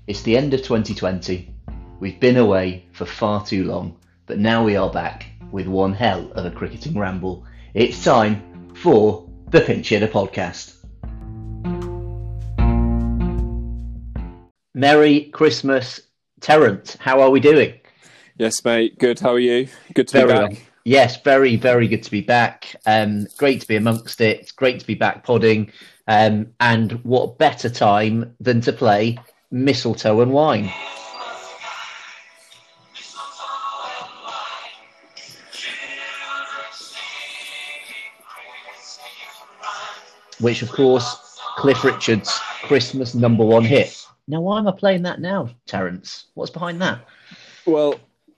It's the end of 2020. We've been away for far too long, but now we are back with one hell of a cricketing ramble. It's time for the Pinch Hitter podcast. Merry Christmas, Terence. How are we doing? Yes, mate. Good. How are you? Good to be Very back. well. Yes, very, very good to be back. Great to be amongst it. It's great to be back podding. And what better time than to play Mistletoe and Wine? Which, of course, Cliff Richard's Christmas #1 hit. Now, why am I playing that now, Terence? What's behind that? Well,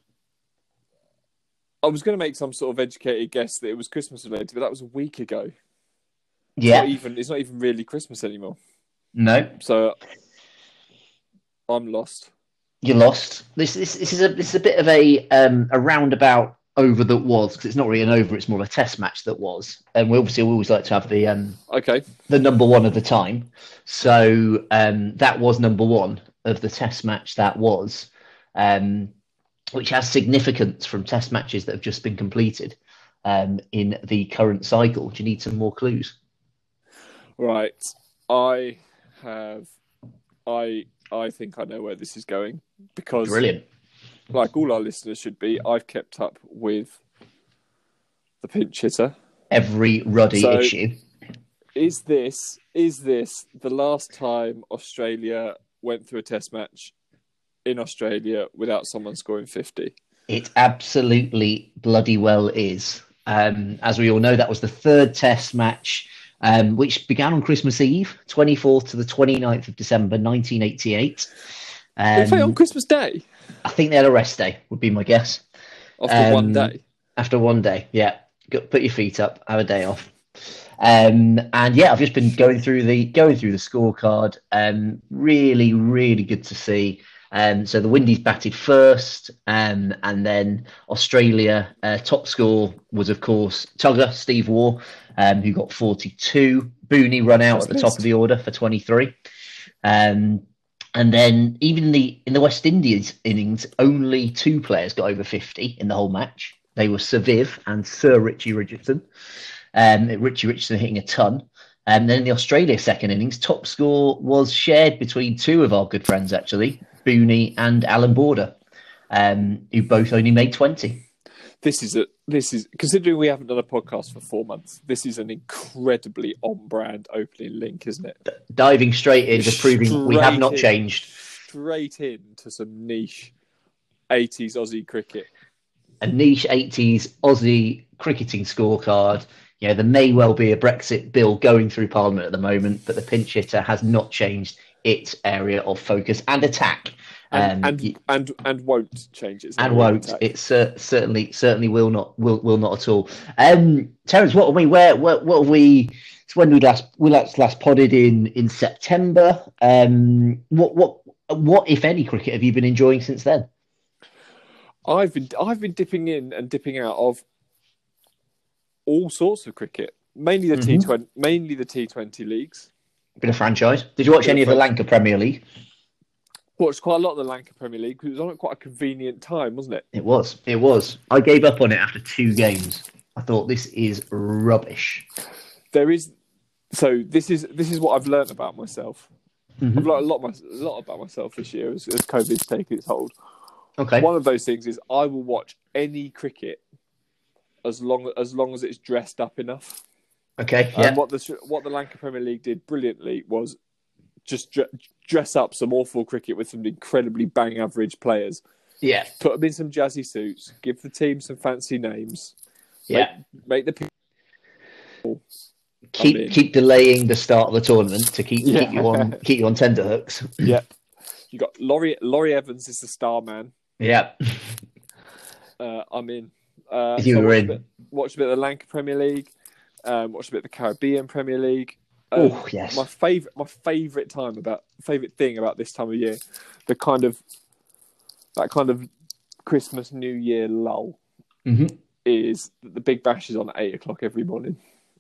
I was going to make some sort of educated guess that it was Christmas related, but that was a week ago. Yeah. It's not even really Christmas anymore. No. So I'm lost. You're lost. This is a bit of a roundabout over that was, because it's not really an over, it's more of a test match that was. And we always like to have the the #1 of the time. So that was #1 of the test match that was, which has significance from test matches that have just been completed in the current cycle. Do you need some more clues? Right. I think I know where this is going, because Brilliant. like all our listeners should be, I've kept up with the Pinch Hitter. Every ruddy issue. Is this the last time Australia went through a test match in Australia without someone scoring 50? It absolutely bloody well is. As we all know, that was the third test match, which began on Christmas Eve, 24th to the 29th of December, 1988. They play on Christmas Day? I think they had a rest day, would be my guess. After one day? After one day, yeah. Put your feet up, have a day off. And yeah, I've just been going through the scorecard. Really, really good to see. So the Windies batted first, and then Australia, top score was, of course, Tugger, Steve Waugh, who got 42. Booney run out at the top of the order for 23. And then even in the West Indies innings, only 2 players got over 50 in the whole match. They were Sir Viv and Sir Richie Richardson. Richie Richardson hitting a ton. And then in the Australia second innings, top score was shared between 2 of our good friends, actually, Booney and Alan Border, who both only made 20. This is considering we haven't done a podcast for 4 months, this is an incredibly on-brand opening link, isn't it? Diving straight into proving we have not changed. Straight into some niche 80s Aussie cricket. A niche 80s Aussie cricketing scorecard. You know, there may well be a Brexit bill going through Parliament at the moment, but the Pinch Hitter has not changed its area of focus and attack. And won't change it. And won't. Attack. It certainly will not at all. Terence, what have we? It's when we last podded in September. What if any cricket have you been enjoying since then? I've been dipping in and dipping out of all sorts of cricket, mainly the T20 leagues. Been a franchise. Did you watch any of the Lanka Premier League? Watched quite a lot of the Lanka Premier League because it was on at quite a convenient time, wasn't it? It was. I gave up on it after 2 games. I thought this is rubbish. This is what I've learned about myself. Mm-hmm. I've learned a lot about myself this year as COVID's taken its hold. Okay. One of those things is I will watch any cricket as long as it's dressed up enough. Okay. Yeah. And what the Lanka Premier League did brilliantly was just dress up some awful cricket with some incredibly bang average players. Yeah. Put them in some jazzy suits. Give the team some fancy names. Yeah. Make the people keep delaying the start of the tournament to keep you on tenterhooks. Yeah. You got Laurie Evans is the star man. Yeah. I'm in. Watched a bit of the Lanka Premier League. Watched a bit of the Caribbean Premier League. Oh yes. My favourite thing about this time of year, that kind of Christmas New Year lull, is that the Big Bash is on at 8:00 every morning.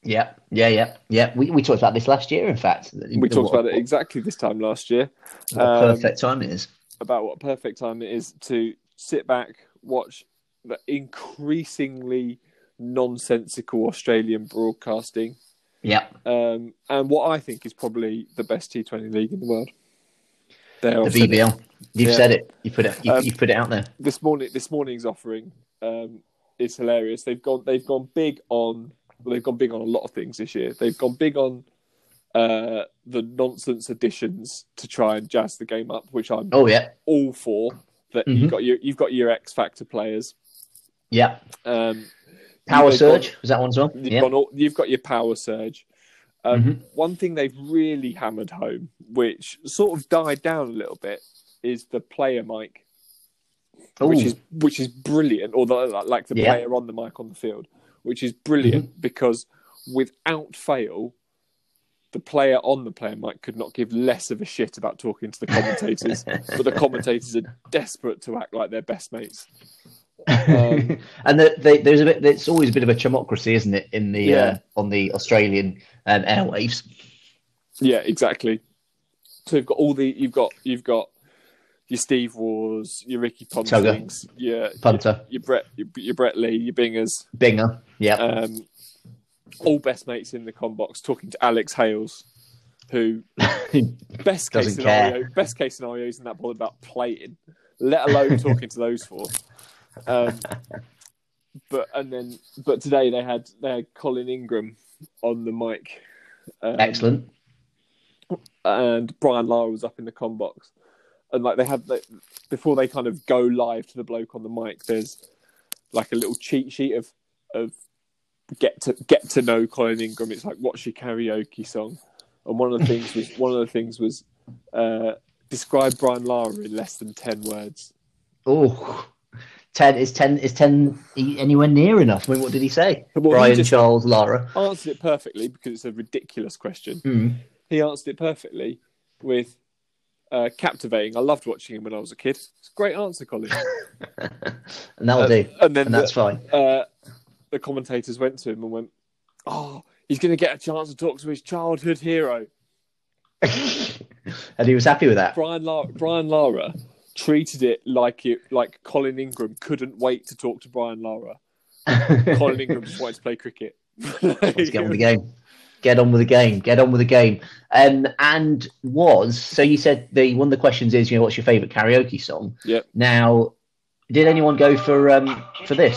Yeah. We talked about this last year, in fact. We talked about it exactly this time last year. What perfect time it is. About what perfect time it is to sit back, watch the increasingly nonsensical Australian broadcasting. Yeah. And what I think is probably the best T20 league in the world. The BBL. You've said it. You put it out there. This morning's offering is hilarious. They've gone big on a lot of things this year. They've gone big on the nonsense additions to try and jazz the game up, which I'm all for. That you've got your X Factor players. Yeah. Power Surge was that one as well? You've got your Power Surge. One thing they've really hammered home, which sort of died down a little bit, is the player mic, which is brilliant. Or the player on the mic on the field, which is brilliant because without fail, the player on the player mic could not give less of a shit about talking to the commentators, but the commentators are desperate to act like they're best mates. And there's a bit. It's always a bit of a chumocracy, isn't it, in the on the Australian airwaves? Yeah, exactly. So you've got your Steve Wars, your Ricky Pontings, Punter, your Brett Lee, your Binger, yeah. All best mates in the combox, talking to Alex Hales, who best case scenario isn't that bothered about playing, let alone talking to those four. But today they had Colin Ingram on the mic. Excellent. And Brian Lara was up in the combox, and like they had before they kind of go live to the bloke on the mic. There's like a little cheat sheet of get to know Colin Ingram. It's like, what's your karaoke song? And one of the things was describe Brian Lara in less than 10 words. Oh. 10 is 10 anywhere near enough? I mean, what did he say? Well, Brian Charles Lara answered it perfectly because it's a ridiculous question. He answered it perfectly with captivating. I loved watching him when I was a kid. It's a great answer, Colin. And that'll do. And that's fine. The commentators went to him and went, "Oh, he's going to get a chance to talk to his childhood hero." And he was happy with that. Brian Lara treated it like Colin Ingram couldn't wait to talk to Brian Lara. Colin Ingram just wanted to play cricket. Let's get on with the game. Get on with the game. So you said one of the questions is, what's your favourite karaoke song? Yep. Now, did anyone go for this?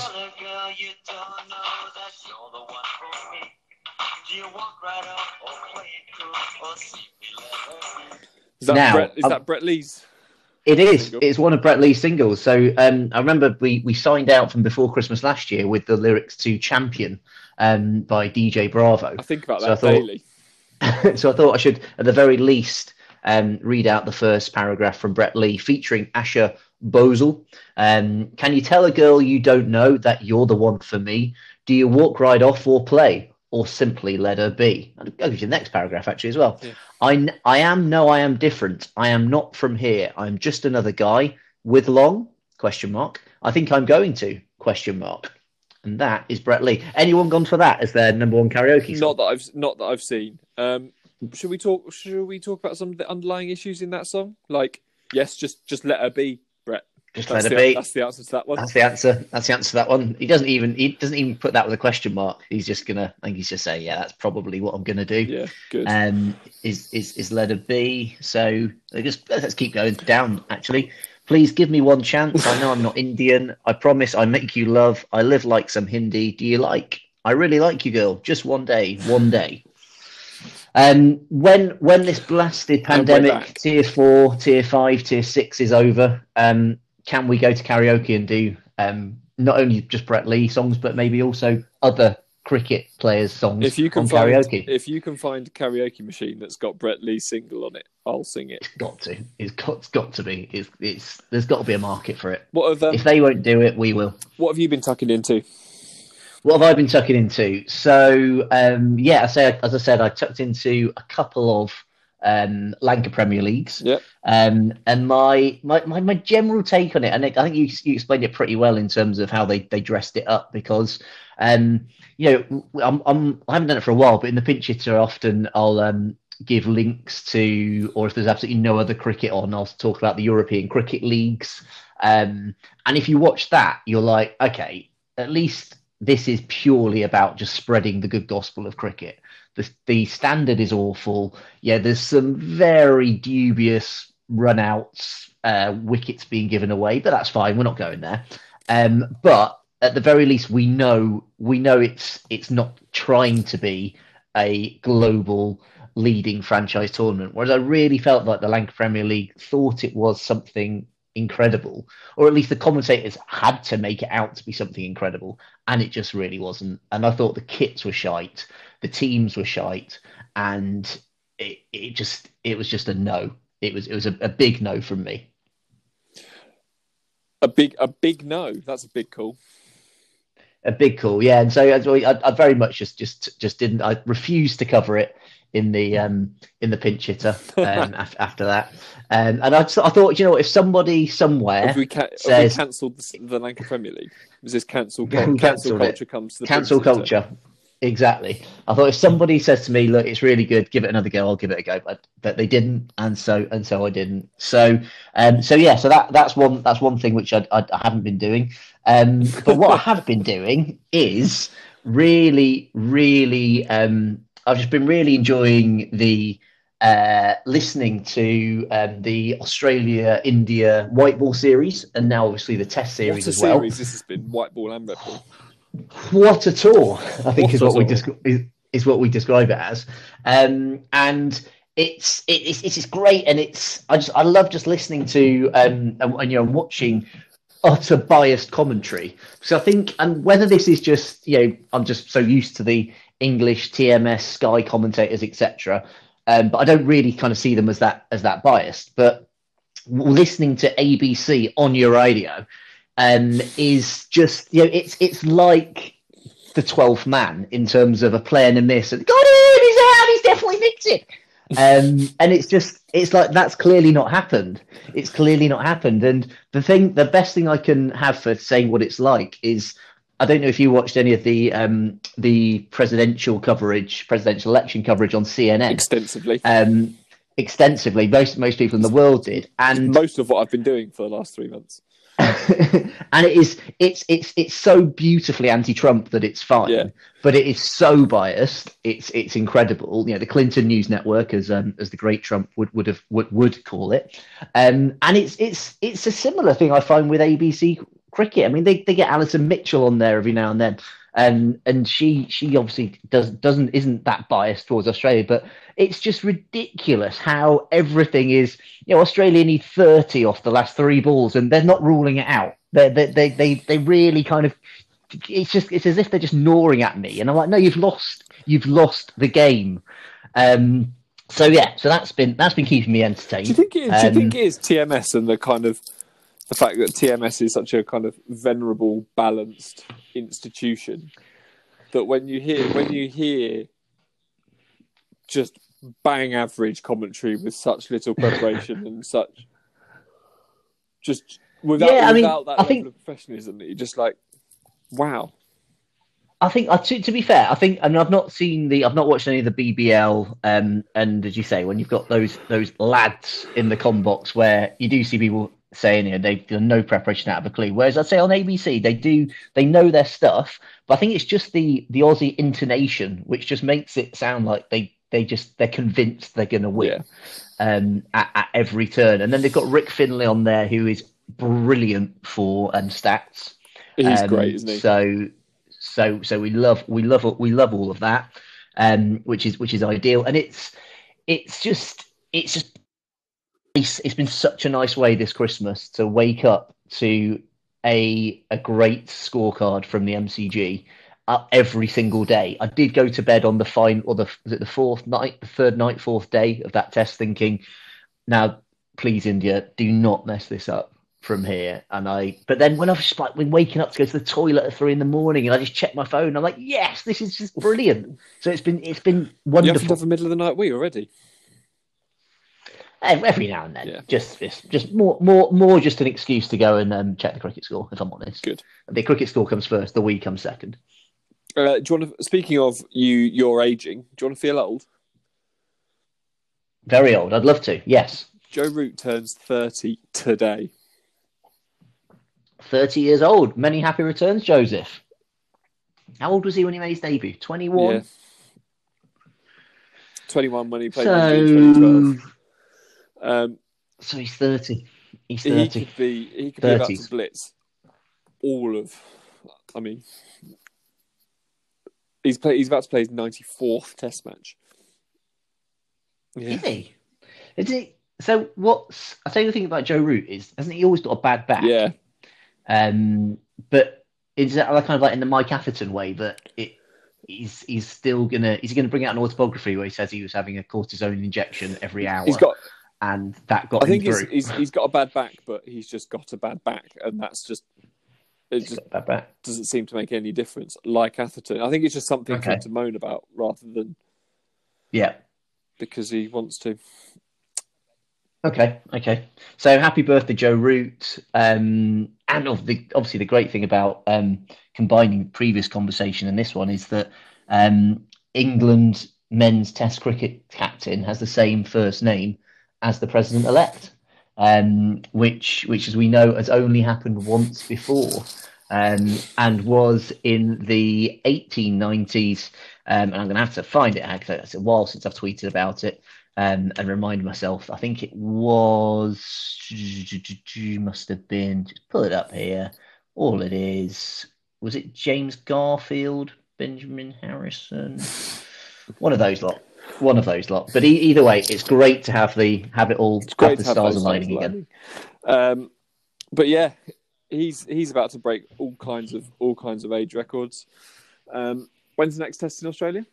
Is that Brett Lee's? It is. Single? It's one of Brett Lee's singles. So I remember we signed out from before Christmas last year with the lyrics to Champion by DJ Bravo. I think about that daily. So I thought I should, at the very least, read out the first paragraph from Brett Lee featuring Asha Bosel. Can you tell a girl you don't know that you're the one for me? Do you walk right off or play? Or simply let her be? I'll give you the next paragraph actually as well. Yeah. I am different. I am not from here. I'm just another guy with long ? I think I'm going to ? And that is Brett Lee. Anyone gone for that as their number one karaoke song? Not that I've seen. Should we talk about some of the underlying issues in that song? Like, yes, just let her be, Brett. Just let her be. That's the answer to that one. That's the answer to that one. He doesn't even put that with a question mark. He's just gonna. I think he's just saying, yeah, that's probably what I'm gonna do. Yeah, good. Is let her be. So let's keep going down. Actually, please give me one chance. I know I'm not Indian. I promise I make you love. I live like some Hindi. Do you like? I really like you, girl. Just one day. When this blasted pandemic, tier 4, tier 5, tier 6 is over, can we go to karaoke and do not only just Brett Lee songs, but maybe also other cricket players' songs on karaoke? If you can find a karaoke machine that's got Brett Lee's single on it, I'll sing it. It's got to be. There's got to be a market for it. If they won't do it, we will. What have you been tucking into? What have I been tucking into? So, as I said, I tucked into a couple of Lanka Premier Leagues. Yeah. And my general take on it, and I think you explained it pretty well in terms of how they dressed it up, because I haven't done it for a while, but in the pinch hitter often I'll give links to, or if there's absolutely no other cricket on, I'll talk about the European cricket leagues. And if you watch that, you're like, okay, at least this is purely about just spreading the good gospel of cricket. The standard is awful. Yeah, there's some very dubious runouts, wickets being given away, but that's fine. We're not going there. But at the very least, we know it's not trying to be a global leading franchise tournament. Whereas I really felt like the Lanka Premier League thought it was something incredible, or at least the commentators had to make it out to be something incredible, and it just really wasn't. And I thought the kits were shite, the teams were shite, and it was just a no. It was a big no from me. A big no. That's a big call. A big call, yeah. And so I very much just didn't. I refused to cover it in the pinch hitter after that. And I thought, if somebody somewhere have we cancelled the Lanka Premier League? Was this cancel culture comes to the cancel culture? Exactly. I thought if somebody says to me, "Look, it's really good, give it another go," I'll give it a go. But they didn't, and so I didn't. So that's one thing which I haven't been doing. But what I have been doing is really, really. I've just been really enjoying the listening to the Australia-India white ball series, and now obviously the Test series as well. This has been white ball and red ball. What a tour! I think is what we describe it as, and it's great, and I love just listening to and watching utter biased commentary. So I think, and whether this is just I'm just so used to the English TMS Sky commentators, etc. But I don't really kind of see them as that biased. But listening to ABC on your radio is just it's like the 12th man in terms of a play and a miss. And got him, he's out, he's definitely nicked it. And it's like that's clearly not happened. It's clearly not happened. And the best thing I can have for saying what it's like is, I don't know if you watched any of the presidential election coverage on CNN. Extensively. Most people in the world did, and most of what I've been doing for the last 3 months. And it's so beautifully anti-Trump that it's fine, yeah. But it is so biased. It's incredible. The Clinton News Network, as the great Trump would call it, and it's a similar thing I find with ABC cricket. I mean, they get Alison Mitchell on there every now and then, and she obviously isn't that biased towards Australia, but it's just ridiculous how everything is. Australia need 30 off the last 3 balls, and they're not ruling it out. They really kind of. It's as if they're just gnawing at me, and I'm like, no, you've lost the game. So that's been keeping me entertained. Do you think it is TMS and the kind of the fact that TMS is such a kind of venerable, balanced institution that when you hear just bang average commentary with such little preparation and such just without that level of professionalism, that you're just like, wow. I think, to be fair, and I've not watched any of the BBL, and as you say, when you've got those lads in the com box where you do see people saying they've done no preparation out of a clue, whereas I'd say on ABC they know their stuff, but I think it's just the Aussie intonation which just makes it sound like they're convinced they're going to win at every turn. And then they've got Rick Finlay on there, who is brilliant for stats. He's great, isn't he? So we love all of that, which is ideal, and it's been such a nice way this Christmas to wake up to a great scorecard from the MCG every single day. I did go to bed on the fourth day of that test, thinking, now please India, do not mess this up from here. But then when I've just been waking up to go to the toilet at 3 a.m, and I just check my phone, I'm like, yes, this is just brilliant. So it's been wonderful. You have to have a middle of the night wee already. Every now and then, Yeah. just more just an excuse to go and check the cricket score. If I'm honest, Good. The cricket score comes first. The we come second. Do you want to? Speaking of you're aging. Do you want to feel old? Very old. I'd love to. Yes. Joe Root turns 30 today. 30 years old. Many happy returns, Joseph. How old was he when he made his debut? 21? Yeah. 21 when he played in 2012. So he's 30. He's 30. He could be about to blitz all of... I mean... He's about to play his 94th Test match. Yeah. Is he? Is he? So I'll tell you the thing about Joe Root is, hasn't he always got a bad back? Yeah. But is that kind of like in the Mike Atherton way that he's still gonna bring out an autobiography where he says he was having a cortisone injection every hour, and that got him through. He's got a bad back, but he's just got a bad back, and that's just bad back. Doesn't seem to make any difference. Like Atherton, I think it's just something for him to moan about rather than because he wants to. Okay. So happy birthday, Joe Root. And obviously the great thing about combining the previous conversation and this one is that England men's Test cricket captain has the same first name as the president-elect, which as we know has only happened once before, and was in the 1890s. And I'm going to have to find it because it's a while since I've tweeted about it. And remind myself, I think it must have been, just pull it up here. All it is, was it James Garfield, Benjamin Harrison? One of those lot. But either way, it's great to have it all, have the stars aligning again. But yeah, he's about to break all kinds of age records. When's the next Test in Australia?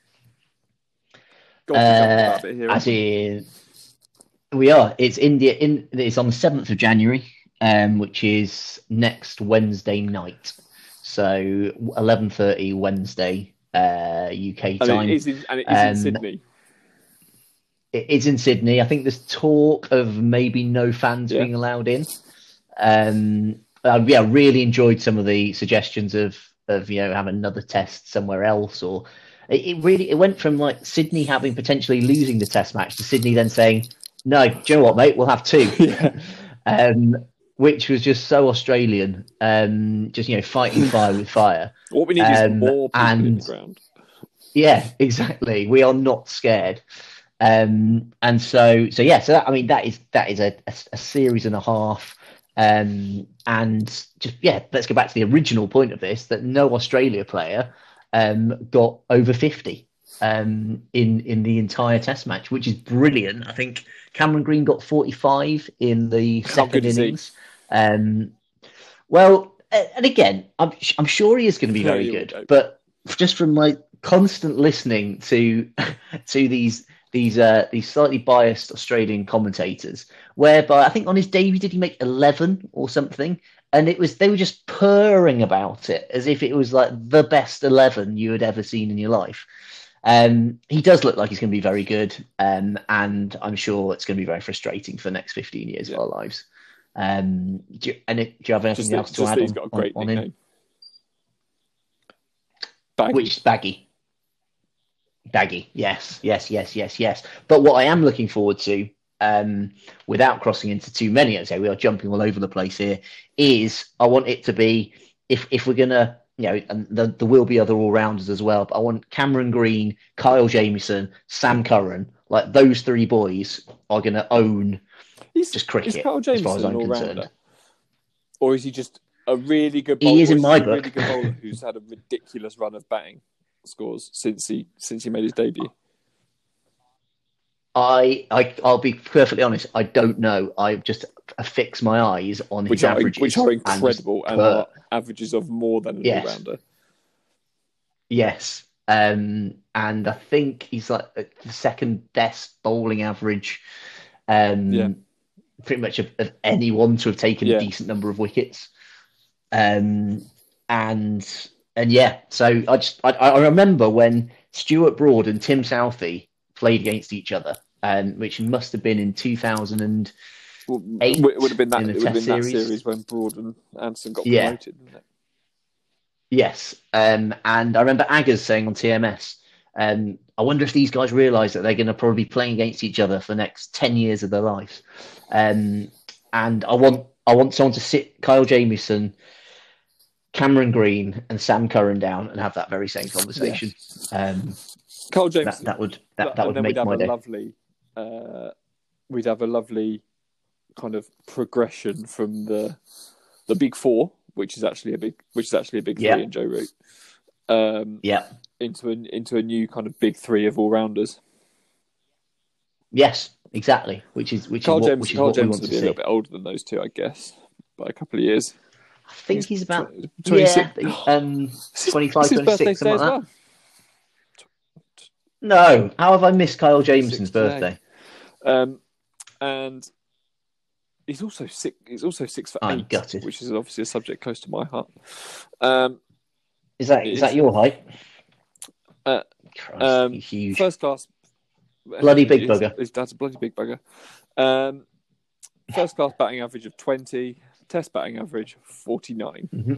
We are. It's India. It's on the 7th of January, which is next Wednesday night. So 11:30 Wednesday, UK time. And it is in Sydney. It is in Sydney. I think there's talk of maybe no fans being allowed in. Really enjoyed some of the suggestions of having another Test somewhere else, or. It went from like Sydney having potentially losing the Test match to Sydney then saying, "No, do you know what, mate? We'll have two," which was just so Australian. Fighting fire with fire. What we need is more people in the ground. Yeah, exactly. We are not scared. So that is a series and a half. Let's go back to the original point of this: that no Australia player got over 50 in the entire Test match, which is brilliant. I think Cameron Green got 45 in the second innings. And again, I'm sure he is going to be very good. But just from my constant listening to these slightly biased Australian commentators, whereby I think on his debut did he make 11 or something? And they were just purring about it as if it was like the best 11 you had ever seen in your life. He does look like he's going to be very good, and I'm sure it's going to be very frustrating for the next 15 years of our lives. Do you have anything else to add he's got a great on nickname. him? Baggy. Which is Baggy? Baggy, yes. But what I am looking forward to, without crossing into too many, as I say, we are jumping all over the place here, is I want it to be, if we're going to, and there will be other all-rounders as well, but I want Cameron Green, Kyle Jamieson, Sam Curran, like those three boys are going to own just cricket, is Kyle Jamieson as far as I'm concerned. Or is he just a really good bowler? He is in my book. Really good bowler who's had a ridiculous run of batting scores since he made his debut. I'll be perfectly honest. I don't know. I just affix my eyes on his averages, which are incredible, and are averages of more than an all-rounder. Yes, and I think he's like the second best bowling average, pretty much of anyone to have taken a decent number of wickets, So I remember when Stuart Broad and Tim Southey played against each other which must have been in 2008. It would have been that. In the It would have Test been that series. series when Broad and Anderson got promoted, didn't it? Yes, and I remember Aggers saying on TMS, I wonder if these guys realise that they're going to probably be playing against each other for the next 10 years of their lives. And I want someone to sit Kyle Jamieson, Cameron Green, and Sam Curran down and have that very same conversation. Kyle Jamieson. That would make my day. We'd have a lovely kind of progression from the big four, which is actually a big three in Joe Root. Into a new kind of big three of all rounders. Yes, exactly. Which is what we want to see. Will be a little bit older than those two, I guess, by a couple of years. I think he's about 26. 25, 26, something like that. Well. No, how have I missed Kyle Jamieson's birthday? And he's also 6'8", gutted. which is obviously a subject close to my heart. Is that your height? Christ, he's huge. First class, bloody big bugger. His dad's a bloody big bugger. First class batting average of 20, Test batting average 49. Mm-hmm.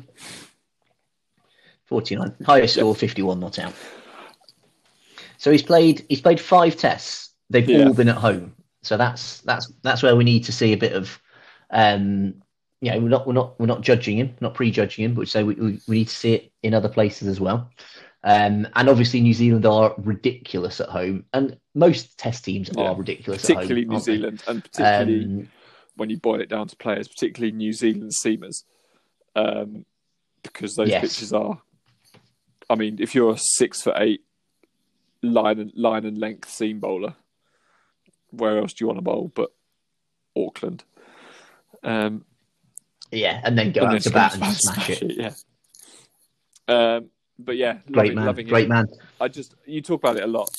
49, highest score 51 not out. So he's played 5 tests. They've all been at home. So that's where we need to see a bit of, we're not judging him, not prejudging him, but so we need to see it in other places as well. And obviously New Zealand are ridiculous at home, and most Test teams are ridiculous at home. Particularly New Zealand, and particularly when you boil it down to players, particularly New Zealand seamers, because those pitches are. I mean, if you're a 6'8" line and length seam bowler, where else do you want to bowl but Auckland? And then go out to bat and smash it. But yeah, great man. You talk about it a lot.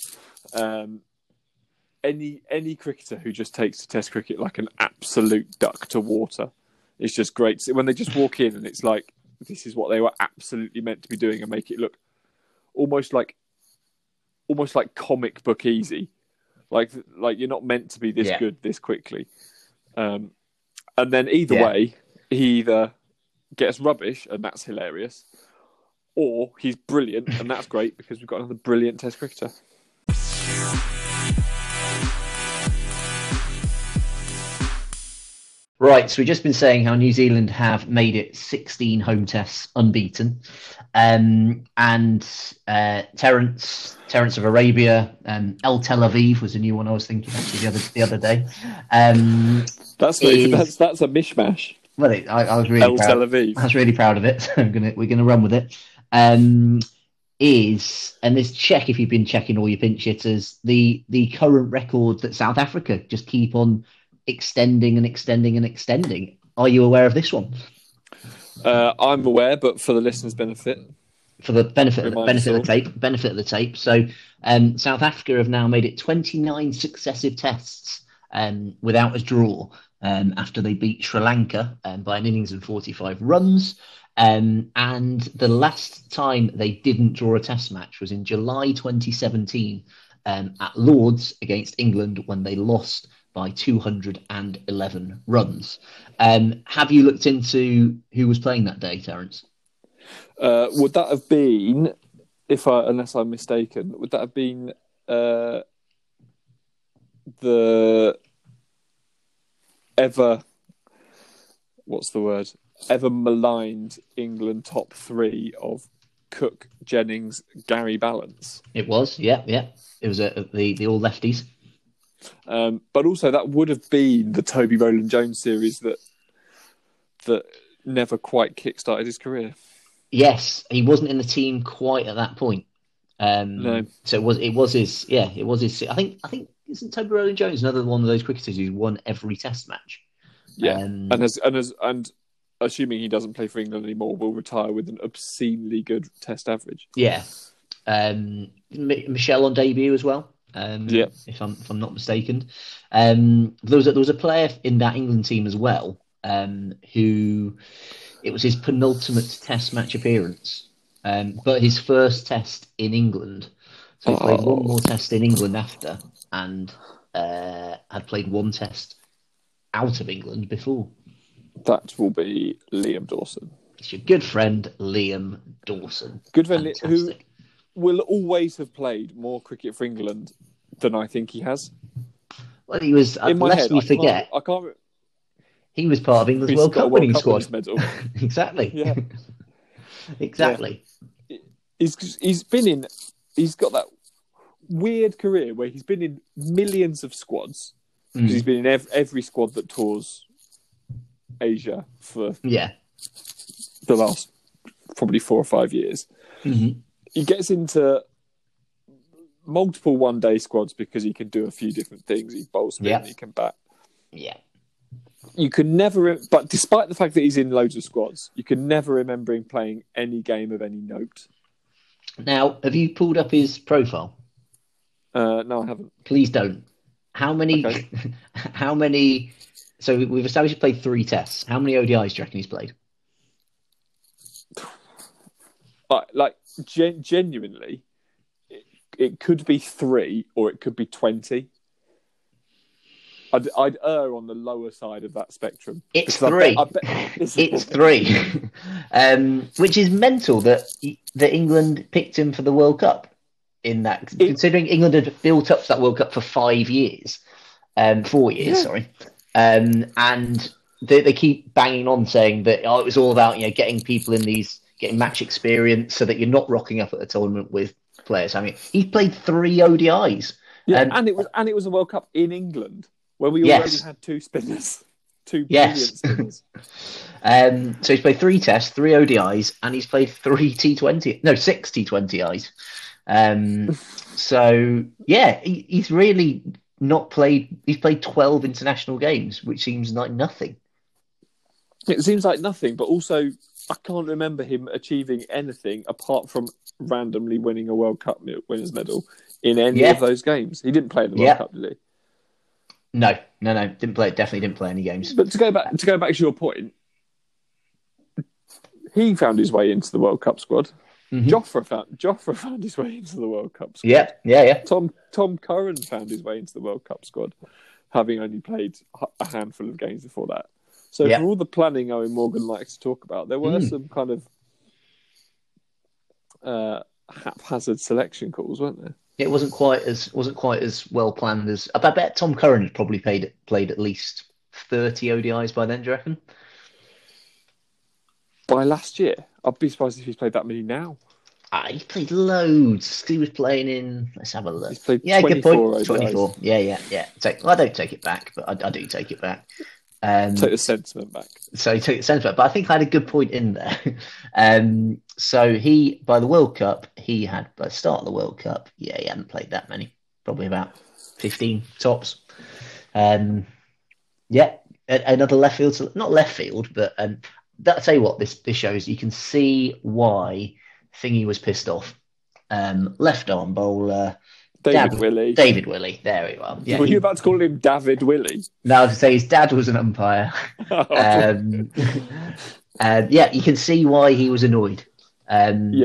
Any cricketer who just takes to Test cricket like an absolute duck to water is just great. When they just walk in and it's like, this is what they were absolutely meant to be doing, and make it look almost like comic book easy. Like you're not meant to be this good this quickly. And then either way, he either gets rubbish and that's hilarious, or he's brilliant and that's great because we've got another brilliant Test cricketer. Right, so we've just been saying how New Zealand have made it 16 home tests unbeaten. And Terence of Arabia, El Tel Aviv was a new one I was thinking actually the other day. That's a mishmash. Well, I was really El Tel Aviv. I was really proud of it. So we're gonna run with it. And this check, if you've been checking all your pinch hitters, the current record that South Africa just keep on extending and extending and extending. Are you aware of this one? I'm aware, but for the listeners' benefit, for the benefit of the tape. So, South Africa have now made it 29 successive tests without a draw after they beat Sri Lanka by an innings and 45 runs. And the last time they didn't draw a test match was in July 2017 at Lords against England, when they lost by 211 runs. Have you looked into who was playing that day, Terence? Would that have been, unless I'm mistaken, would that have been the ever maligned England top 3 of Cook, Jennings, Gary Ballance? It was, yeah. It was the all lefties. But also that would have been the Toby Rowland-Jones series that never quite kick-started his career. Yes, he wasn't in the team quite at that point. No. So it was his. I think isn't Toby Rowland-Jones another one of those cricketers who's won every Test match? Yeah, and assuming he doesn't play for England anymore, will retire with an obscenely good Test average. Yeah, Michelle on debut as well. If I'm not mistaken, there was a player in that England team as well, who it was his penultimate Test match appearance, but his first Test in England. So he played one more Test in England after, and had played one test out of England before. That will be Liam Dawson. It's your good friend Liam Dawson. Good friend who will always have played more cricket for England than I think he has. Well, he was. In my head, we forget. I can't. He was part of England's World Cup winning squad. Medal. Exactly. Yeah. Exactly. Yeah. He's been in. He's got that weird career where he's been in millions of squads. Because he's been in every squad that tours Asia for the last probably 4 or 5 years. Mm-hmm. He gets into multiple one-day squads because he can do a few different things. He bowls spin, he can bat. Yeah. You can never, but despite the fact that he's in loads of squads, you can never remember him playing any game of any note. Now, have you pulled up his profile? No, I haven't. Please don't. How many? Okay. How many? So we've established he's played 3 tests. How many ODIs do you reckon he's played? Genuinely, it could be 3 or it could be 20. I'd err on the lower side of that spectrum. It's 3. It's 3, which is mental that England picked him for the World Cup. In that, considering England had built up to that World Cup for 5 years, 4 years, sorry, and they keep banging on saying that it was all about getting people in getting match experience so that you're not rocking up at the tournament with players. I mean, he played 3 ODIs, and it was a World Cup in England where we already had 2 spinners, 2 brilliant spinners. So he's played 3 tests, 3 ODIs, and he's played 6 T20Is. So he's really not played. He's played 12 international games, which seems like nothing. It seems like nothing, but also I can't remember him achieving anything apart from randomly winning a World Cup winners medal in any of those games. He didn't play in the World Cup, did he? No, didn't play. Definitely didn't play any games. But to go back to your point, he found his way into the World Cup squad. Mm-hmm. Jofra found his way into the World Cup squad. Yeah. Tom Curran found his way into the World Cup squad, having only played a handful of games before that. So for all the planning Eoin Morgan likes to talk about, there were some kind of haphazard selection calls, weren't there? It wasn't quite as well planned as. I bet Tom Curran had probably played at least 30 ODIs by then. Do you reckon? By last year, I'd be surprised if he's played that many now. He played loads. He was playing in. Let's have a look. He's played 24 good point. 24. Yeah. I don't take it back, but I do take it back. Take the sentiment back. So take the sentiment, but I think I had a good point in there. So he, by the World Cup, by the start of the World Cup, he hadn't played that many. Probably about 15 tops. Another left field, not left field, but I'll tell you what, this shows. You can see why Thingy was pissed off. Left arm bowler. David Willey. David Willey. There we are. Yeah, were you about to call him David Willey? No, I was to say his dad was an umpire. You can see why he was annoyed. We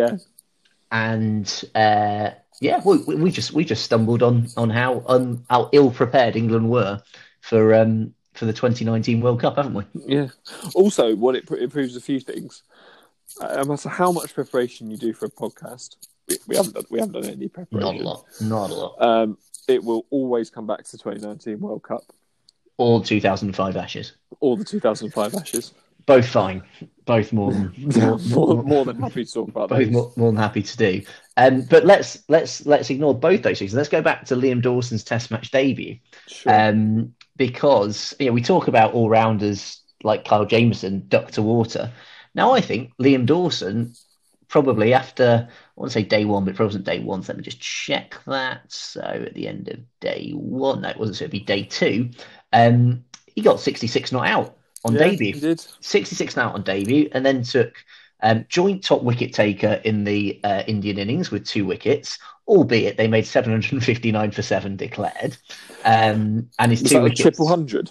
just stumbled on how ill prepared England were for the 2019 World Cup, haven't we? Yeah. Also, what it proves a few things. No matter how much preparation you do for a podcast, we haven't done any preparation. Not a lot. It will always come back to the 2019 World Cup. Or 2005 Ashes. Or the 2005 Ashes. Both fine. Both more than happy to talk about both those. More than happy to do. But let's ignore both those things. Let's go back to Liam Dawson's Test match debut. Sure. Because we talk about all rounders like Kyle Jamieson duck to water. Now I think Liam Dawson probably after, I want to say day 1, but it probably wasn't day 1. So let me just check that. So at the end of day 1, no, it wasn't. So it'd be day 2. He got 66 not out on debut. He did 66 not out on debut, and then took joint top wicket taker in the Indian innings with 2 wickets. Albeit they made 759 for 7 declared, and his was 2 that wickets. Triple 100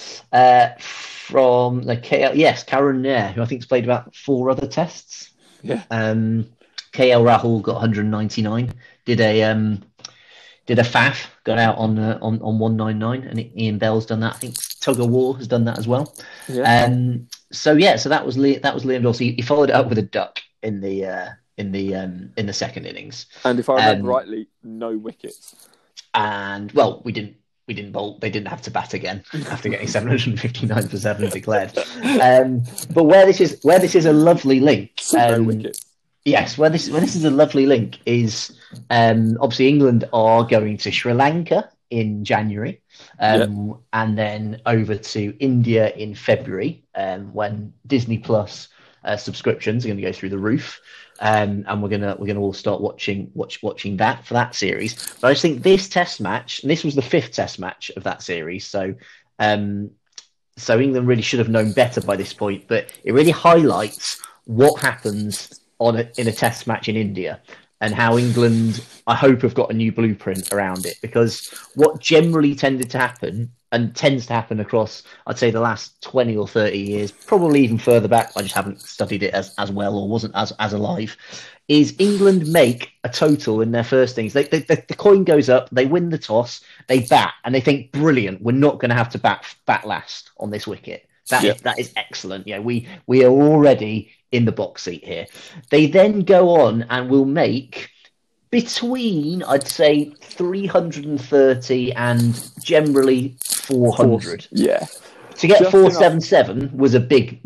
from the Karen Nair, who I think's played about 4 other tests. Yeah. KL Rahul got 199. Did a faff got out on 199, and Ian Bell's done that. I think Tug of War has done that as well. Yeah. So that was Liam Dawson. He followed it up with a duck in the second innings. And if I remember rightly, no wickets. And well, we didn't bowl. They didn't have to bat again after getting 759 for 7 declared. But where this is a lovely link. No wickets. Yes, where this is a lovely link is obviously England are going to Sri Lanka in January, and then over to India in February, when Disney Plus subscriptions are going to go through the roof. And we're gonna all start watching that for that series. But I just think this Test match, and this was the 5th Test match of that series, so England really should have known better by this point. But it really highlights what happens in a Test match in India, and how England, I hope, have got a new blueprint around it. Because what generally tends to happen across, I'd say, the last 20 or 30 years, probably even further back, I just haven't studied it as well or wasn't as alive, is England make a total in their first innings. The coin goes up, they win the toss, they bat, and they think, brilliant, we're not going to have to bat last on this wicket. That is excellent. Yeah, we are already in the box seat here. They then go on and will make between, I'd say, 330 and generally 400. Yeah. To get 477 was a big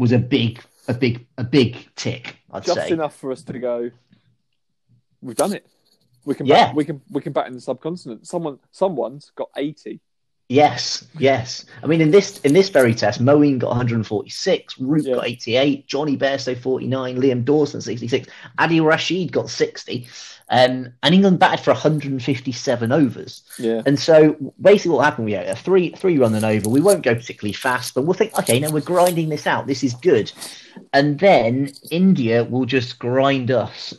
tick, I'd say. Just enough for us to go, we've done it. We can bat, we can bat in the subcontinent. Someone's got 80. Yes. I mean, in this very test, Moeen got 146, Root got 88, Johnny Bairstow 49, Liam Dawson 66, Adil Rashid got 60, and England batted for 157 overs. Yeah. And so basically, what happened? We had a three run and over. We won't go particularly fast, but we'll think, okay, now we're grinding this out. This is good, and then India will just grind us.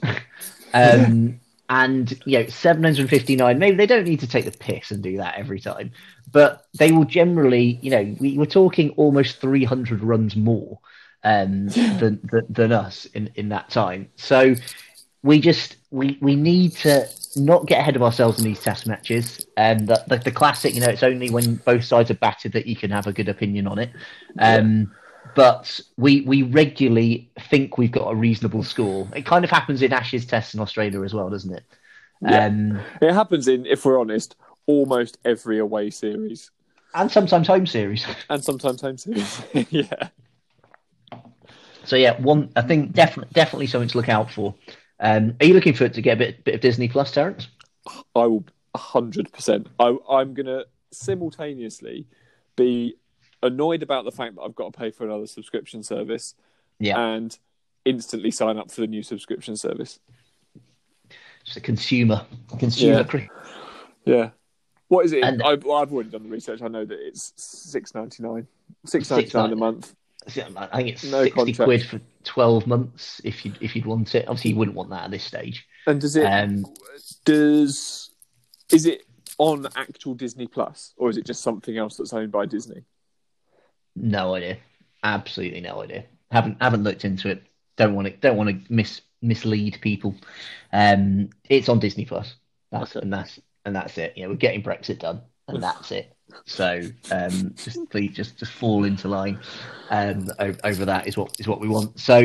And 759. Maybe they don't need to take the piss and do that every time, but they will generally. We were talking almost 300 runs more than us in that time. So we need to not get ahead of ourselves in these Test matches. And the classic, it's only when both sides are battered that you can have a good opinion on it. But we regularly think we've got a reasonable score. It kind of happens in Ashes Tests in Australia as well, doesn't it? Yeah. It happens in, if we're honest, almost every away series. And sometimes home series. Yeah. So I think definitely something to look out for. Are you looking for it to get a bit of Disney Plus, Terence? I will 100%. I'm going to simultaneously be annoyed about the fact that I've got to pay for another subscription service, and instantly sign up for the new subscription service. Just a consumer. Yeah. What is it? I've already done the research. I know that it's $6.99 a month. I think it's 60 quid for 12 months if you'd want it. Obviously, you wouldn't want that at this stage. And is it on actual Disney Plus, or is it just something else that's owned by Disney? No idea. Absolutely no idea. Haven't looked into it. Don't want to mislead people. It's on Disney Plus. That's it. We're getting Brexit done, and that's it. So just fall into line over that is what we want. So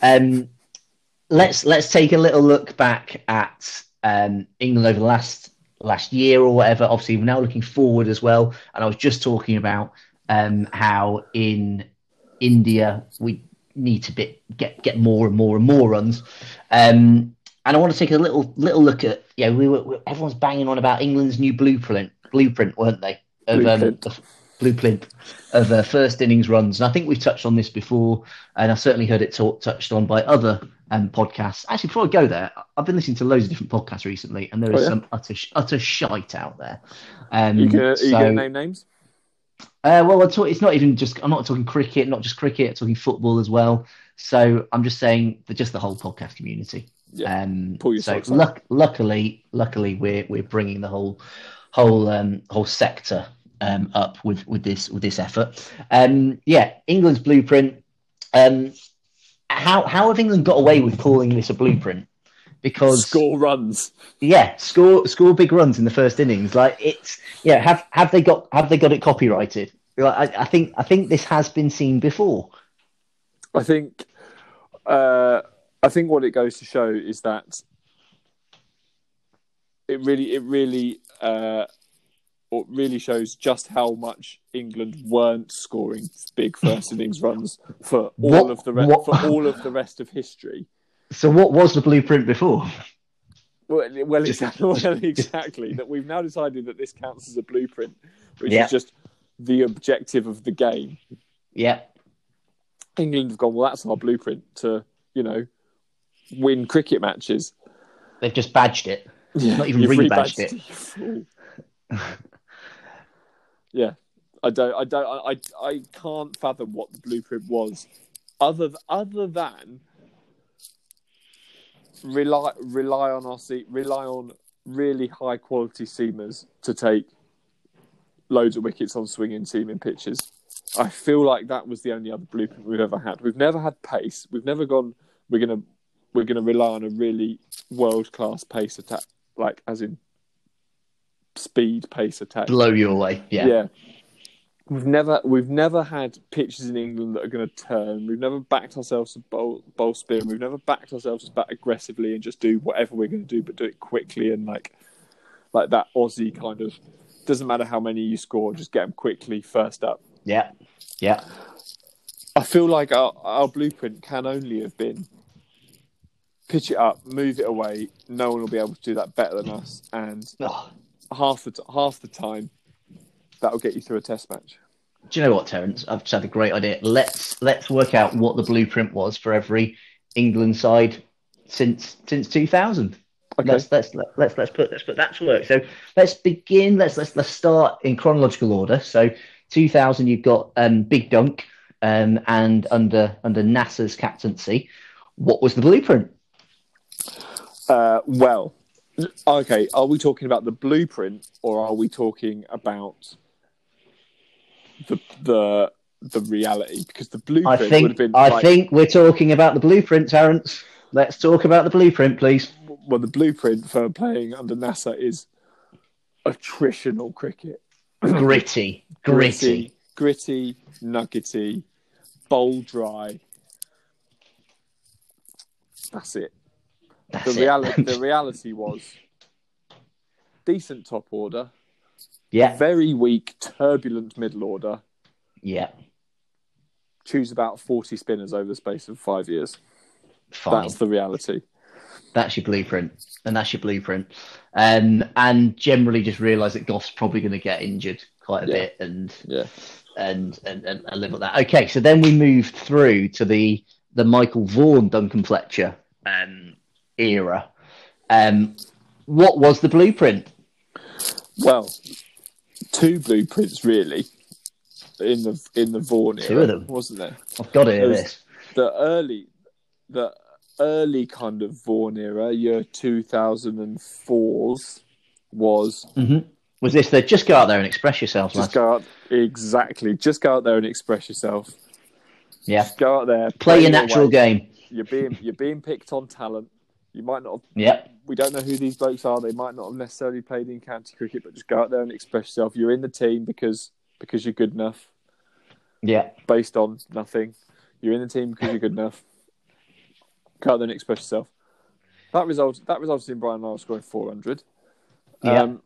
let's take a little look back at England over the last year or whatever. Obviously, we're now looking forward as well. And I was just talking about how in India we need to get more and more runs. And I want to take a little look at everyone's banging on about England's new blueprint, weren't they? Blueprint of first innings runs. And I think we've touched on this before, and I've certainly heard it touched on by other podcasts. Actually, before I go there, I've been listening to loads of different podcasts recently, and there is some utter shite out there. You going to name names? Well, it's not even just. I'm not talking cricket, not just cricket. I'm talking football as well. So I'm just saying that just the whole podcast community. Yeah. So luckily, we're bringing the whole sector up with this effort. England's blueprint. How have England got away with calling this a blueprint? because score runs. Yeah, score big runs in the first innings. Like it's have they got it copyrighted? Like, I think this has been seen before. I think what it goes to show is that it really shows just how much England weren't scoring big first innings runs for all of the rest of history. So what was the blueprint before? Well, exactly. That we've now decided that this counts as a blueprint, which is just the objective of the game. Yeah. England have gone, well, that's our blueprint to, win cricket matches. They've just badged it. Yeah, not even rebadged it. Yeah. I can't fathom what the blueprint was. Other than rely on really high quality seamers to take loads of wickets on swinging seaming pitches. I feel like that was the only other blueprint we've ever had. We've never had pace. We've never gone. We're gonna rely on a really world class pace attack, like as in speed pace attack. Blow you away. Yeah. We've never had pitches in England that are going to turn. We've never backed ourselves to bowl spin. We've never backed ourselves to bat aggressively and just do whatever we're going to do, but do it quickly and like that Aussie kind of. Doesn't matter how many you score, just get them quickly first up. Yeah. I feel like our blueprint can only have been pitch it up, move it away. No one will be able to do that better than us, and half the time. That'll get you through a test match. Do you know what, Terence? I've just had a great idea. Let's work out what the blueprint was for every England side since 2000. Okay. Let's put that to work. So let's begin. Let's start in chronological order. So 2000, you've got Big Dunk, and under Nasser's captaincy, what was the blueprint? Well, okay. Are we talking about the blueprint, or are we talking about the reality? Because the blueprint would have been. I think we're talking about the blueprint, Terence. Let's talk about the blueprint, please. Well, the blueprint for playing under Nasser is attritional cricket. Gritty, nuggety, bowl dry. That's it. The reality was decent top order. Yeah. Very weak, turbulent middle order. Yeah. Choose about 40 spinners over the space of 5 years. Fine. That's the reality. That's your blueprint. And generally just realise that Goff's probably going to get injured quite a bit and live with that. Okay, so then we moved through to the Michael Vaughan, Duncan Fletcher era. What was the blueprint? Well, two blueprints really in the Vaughan era. Two of them, wasn't there? I've got to hear this. The early kind of Vaughan era, year 2004's was. Mm-hmm. Was this the just go out there and express yourself? Just go out there and express yourself. Yeah. Just go out there, play your natural game. You're being picked on talent. You might not have. Yep. We don't know who these blokes are. They might not have necessarily played in county cricket, but just go out there and express yourself. You're in the team because you're good enough. Yeah. Based on nothing. You're in the team because you're good enough. Go out there and express yourself. That resulted in Brian Lara scoring 400. Yeah.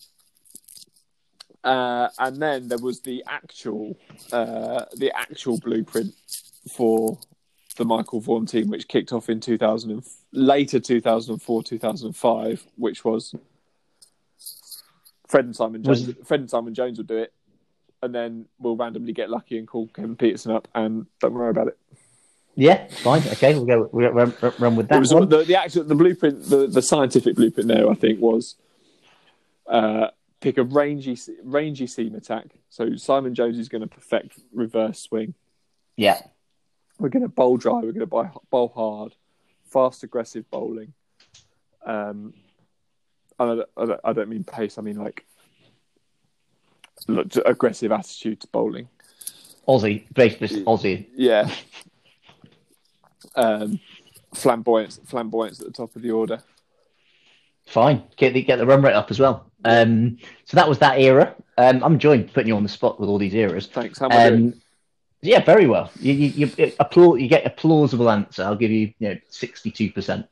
And then there was the actual blueprint for the Michael Vaughan team, which kicked off in later 2004, 2005, which was Fred and Simon Jones. Fred and Simon Jones would do it, and then we'll randomly get lucky and call Kevin Peterson up, and don't worry about it. Yeah, fine. Okay, we'll run with that. It was the blueprint, the scientific blueprint there, I think, was pick a rangy seam attack. So Simon Jones is going to perfect reverse swing. Yeah. We're going to bowl dry. We're going to bowl hard, fast, aggressive bowling. I don't mean pace. I mean aggressive attitude to bowling. Aussie, based Aussie. Yeah. And Flamboyance at the top of the order. Fine, get the run rate up as well. So that was that era. I'm enjoying putting you on the spot with all these eras. Thanks. How am I doing? Yeah, very well. You get a plausible answer. I'll give you 62%.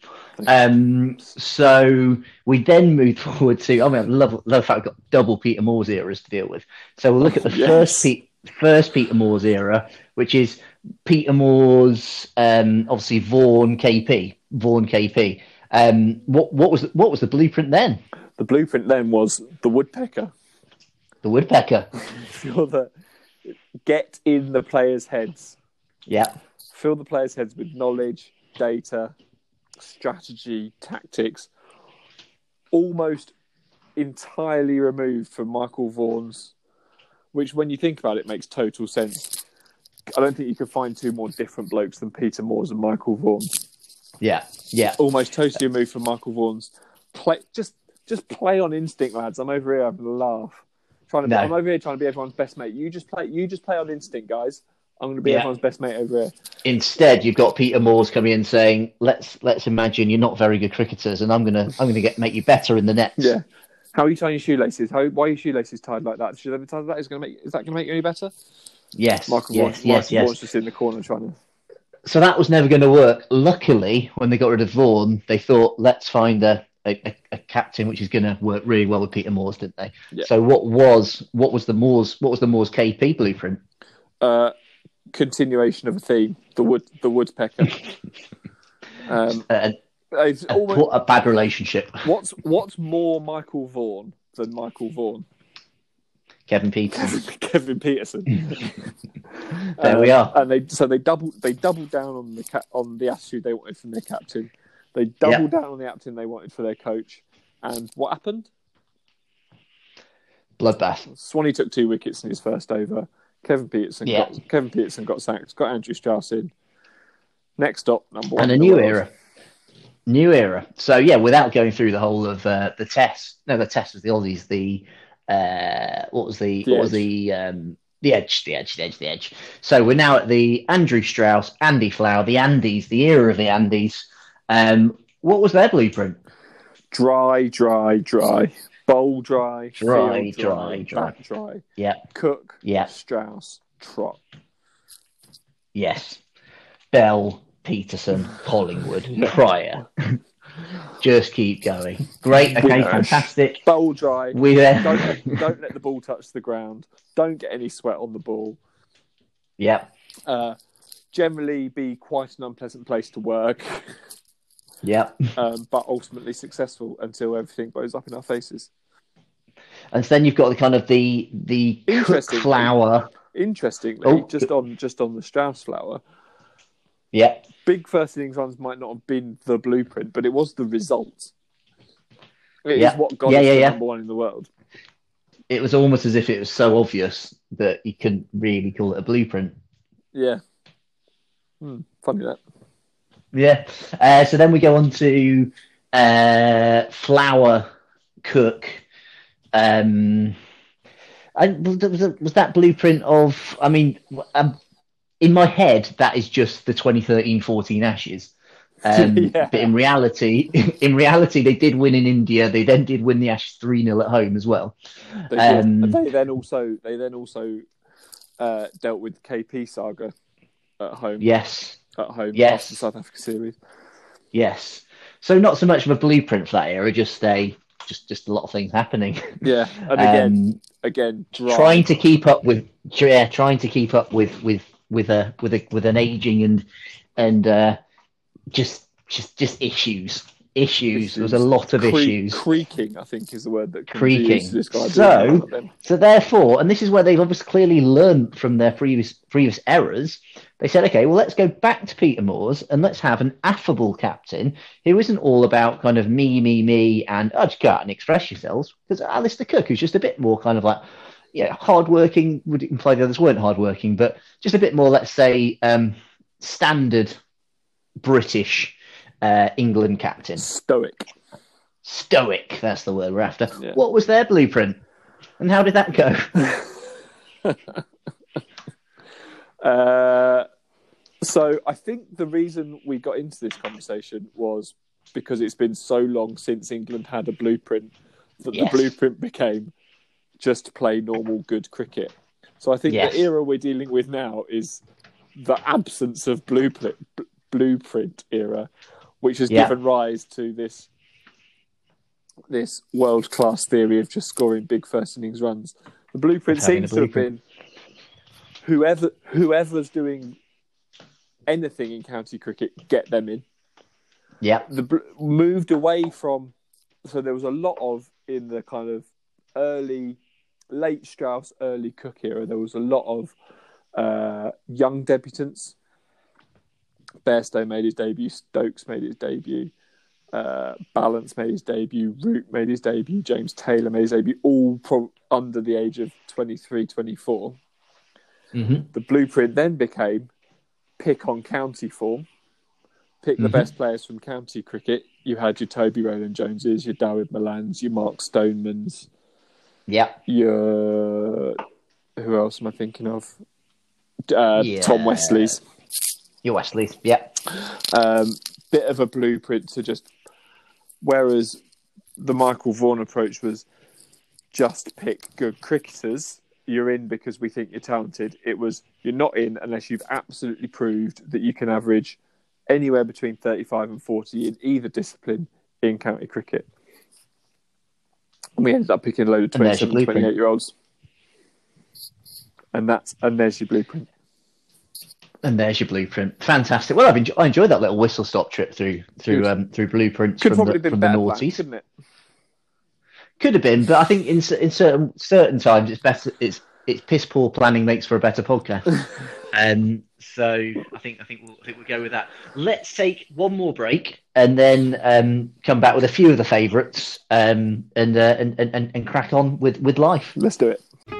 So we then moved forward to. I love the fact we've got double Peter Moore's eras to deal with. So we'll look at the first Peter Moore's era, which is Peter Moore's obviously Vaughan KP. What was the blueprint then? The blueprint then was the woodpecker. The woodpecker. Get in the players' heads. Yeah. Fill the players' heads with knowledge, data, strategy, tactics, almost entirely removed from Michael Vaughan's, which when you think about it makes total sense. I don't think you could find two more different blokes than Peter Moores and Michael Vaughan. Yeah. Almost totally removed from Michael Vaughan's. Just play on instinct, lads. I'm over here having a laugh. I'm over here trying to be everyone's best mate. You just play on instinct, guys. I'm going to be everyone's best mate over here. Instead, you've got Peter Moores coming in saying, "Let's imagine you're not very good cricketers, and I'm gonna make you better in the nets." Yeah. How are you tying your shoelaces? Why are your shoelaces tied like that? Should they be tied like that? Is that going to make you any better? Yes. Michael Vaughan's just in the corner trying to. So that was never going to work. Luckily, when they got rid of Vaughan, they thought, let's find a captain which is going to work really well with Peter Moores, didn't they? Yeah. So what was the Moores KP blueprint? Continuation of a theme, the woodpecker. A bad relationship. What's more Michael Vaughan than Michael Vaughan? Kevin Peterson. Kevin Peterson. There we are. And they doubled down on the attitude they wanted from their captain. They doubled down on the captain they wanted for their coach. And what happened? Bloodbath. Swanee took 2 wickets in his first over. Kevin Peterson got sacked. Got Andrew Strauss in. Next stop, number 1. And a new era. New era. So without going through the whole of the test. No, the test was the Aussies. The edge. So we're now at the Andrew Strauss, Andy Flower, the Andes, the era of the Andes. What was their blueprint? Dry. Bowl dry. Dry. Back dry. Yeah. Cook. Yeah. Strauss. Trott. Yes. Bell, Peterson, Collingwood, Pryor. Just keep going. Great. Okay. Fantastic. Bowl dry. Don't let the ball touch the ground. Don't get any sweat on the ball. Yep. Generally be quite an unpleasant place to work. Yep. But ultimately successful until everything blows up in our faces. And then you've got the kind of the Cook Flower. Interestingly, just on the Strauss Flower. Yeah. Big first innings runs might not have been the blueprint, but it was the result. It is what got us to number 1 in the world. It was almost as if it was so obvious that you couldn't really call it a blueprint. Yeah. Funny that. Yeah. So then we go on to Flower, Cook. Was that blueprint of? I mean, in my head, that is just the 2013-14 Ashes. But in reality, they did win in India. They then did win the Ashes 3-0 at home as well. They then also dealt with KP saga at home. Yes. At home. Yes. After the South Africa series. Yes. So not so much of a blueprint for that era, just a lot of things happening. Yeah. And again, trying to keep up with an aging and just issues. There was a lot of issues. Creaking, I think, is the word that can creaking. Be used to describe so therefore, and this is where they've obviously clearly learned from their previous errors. They said, okay, well, let's go back to Peter Moores and let's have an affable captain who isn't all about kind of me, and just go out and express yourselves. Because Alistair Cook, who's just a bit more kind of like, hardworking, would imply the others weren't hardworking, but just a bit more, let's say, standard British England captain. Stoic, that's the word we're after. Yeah. What was their blueprint? And how did that go? So I think the reason we got into this conversation was because it's been so long since England had a blueprint that the blueprint became just to play normal good cricket. So I think the era we're dealing with now is the absence of blueprint era, which has given rise to this world-class theory of just scoring big first innings runs. The blueprint seems to have been whoever's doing anything in county cricket, get them in. Yeah. Moved away from... So there was a lot of, in the kind of late Strauss, early Cook era, there was a lot of young debutants. Bairstow made his debut, Stokes made his debut, Balance made his debut, Root made his debut, James Taylor made his debut, all under the age of 23, 24. Mm-hmm. The blueprint then became pick on county form, pick the best players from county cricket. You had your Toby Rowland-Joneses, your Dawid Malans, your Mark Stonemans. Yeah. Who else am I thinking of? Tom Westley's. Your Westley's, yeah. Bit of a blueprint to just... Whereas the Michael Vaughan approach was just pick good cricketers, you're in because we think you're talented. It was, you're not in unless you've absolutely proved that you can average anywhere between 35 and 40 in either discipline in county cricket. And we ended up picking a load of 27, 28-year-olds. And there's your blueprint. And there's your blueprint. Fantastic. Well, I enjoyed that little whistle stop trip through blueprints from the noughties. Couldn't it? Could have been, but I think in certain times it's better. It's piss poor planning makes for a better podcast. So I think we'll go with that. Let's take one more break and then come back with a few of the favourites and crack on with life. Let's do it.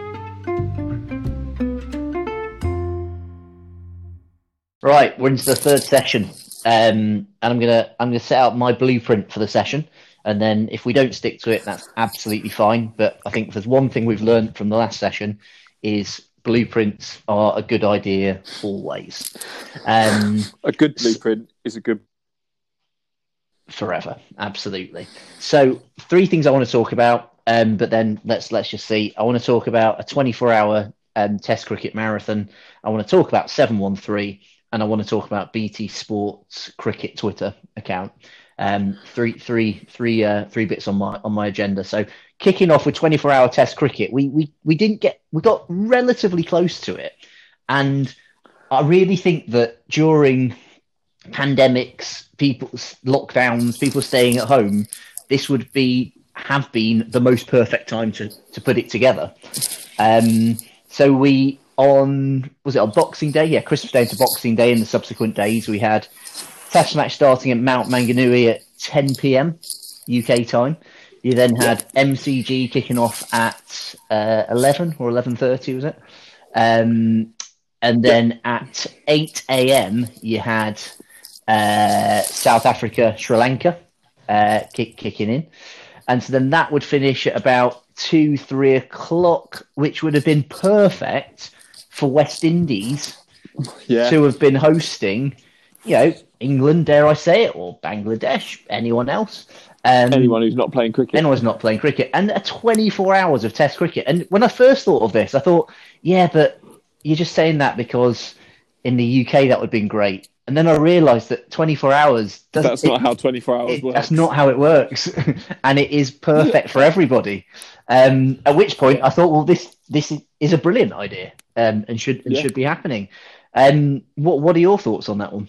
Right, we're into the third session, and I'm gonna set out my blueprint for the session, and then if we don't stick to it, that's absolutely fine. But I think if there's one thing we've learned from the last session is blueprints are a good idea always. A good blueprint is a good forever, absolutely. So 3 things I want to talk about, but then let's just see. I want to talk about a 24-hour Test cricket marathon. I want to talk about 713. And I want to talk about BT Sports cricket Twitter account. Three bits on my agenda. So kicking off with 24-hour Test cricket, we got relatively close to it, and I really think that during pandemics, people's lockdowns, people staying at home, this would have been the most perfect time to put it together. So we. On Boxing Day? Yeah, Christmas Day into Boxing Day and the subsequent days, we had Test match starting at Mount Maunganui at 10 p.m. UK time. You then had MCG kicking off at 11 or 11:30, was it? And then at 8 a.m. you had South Africa, Sri Lanka kicking in. And so then that would finish at about 2-3 o'clock, which would have been perfect for West Indies to have been hosting, England, dare I say it, or Bangladesh, anyone else. Anyone who's not playing cricket. Anyone's not playing cricket. And 24 hours of Test cricket. And when I first thought of this, I thought, yeah, but you're just saying that because in the UK that would have been great. And then I realised that 24 hours... That's not how 24 hours works. That's not how it works. And it is perfect for everybody. At which point I thought, well, this is a brilliant idea and should be happening. What are your thoughts on that one?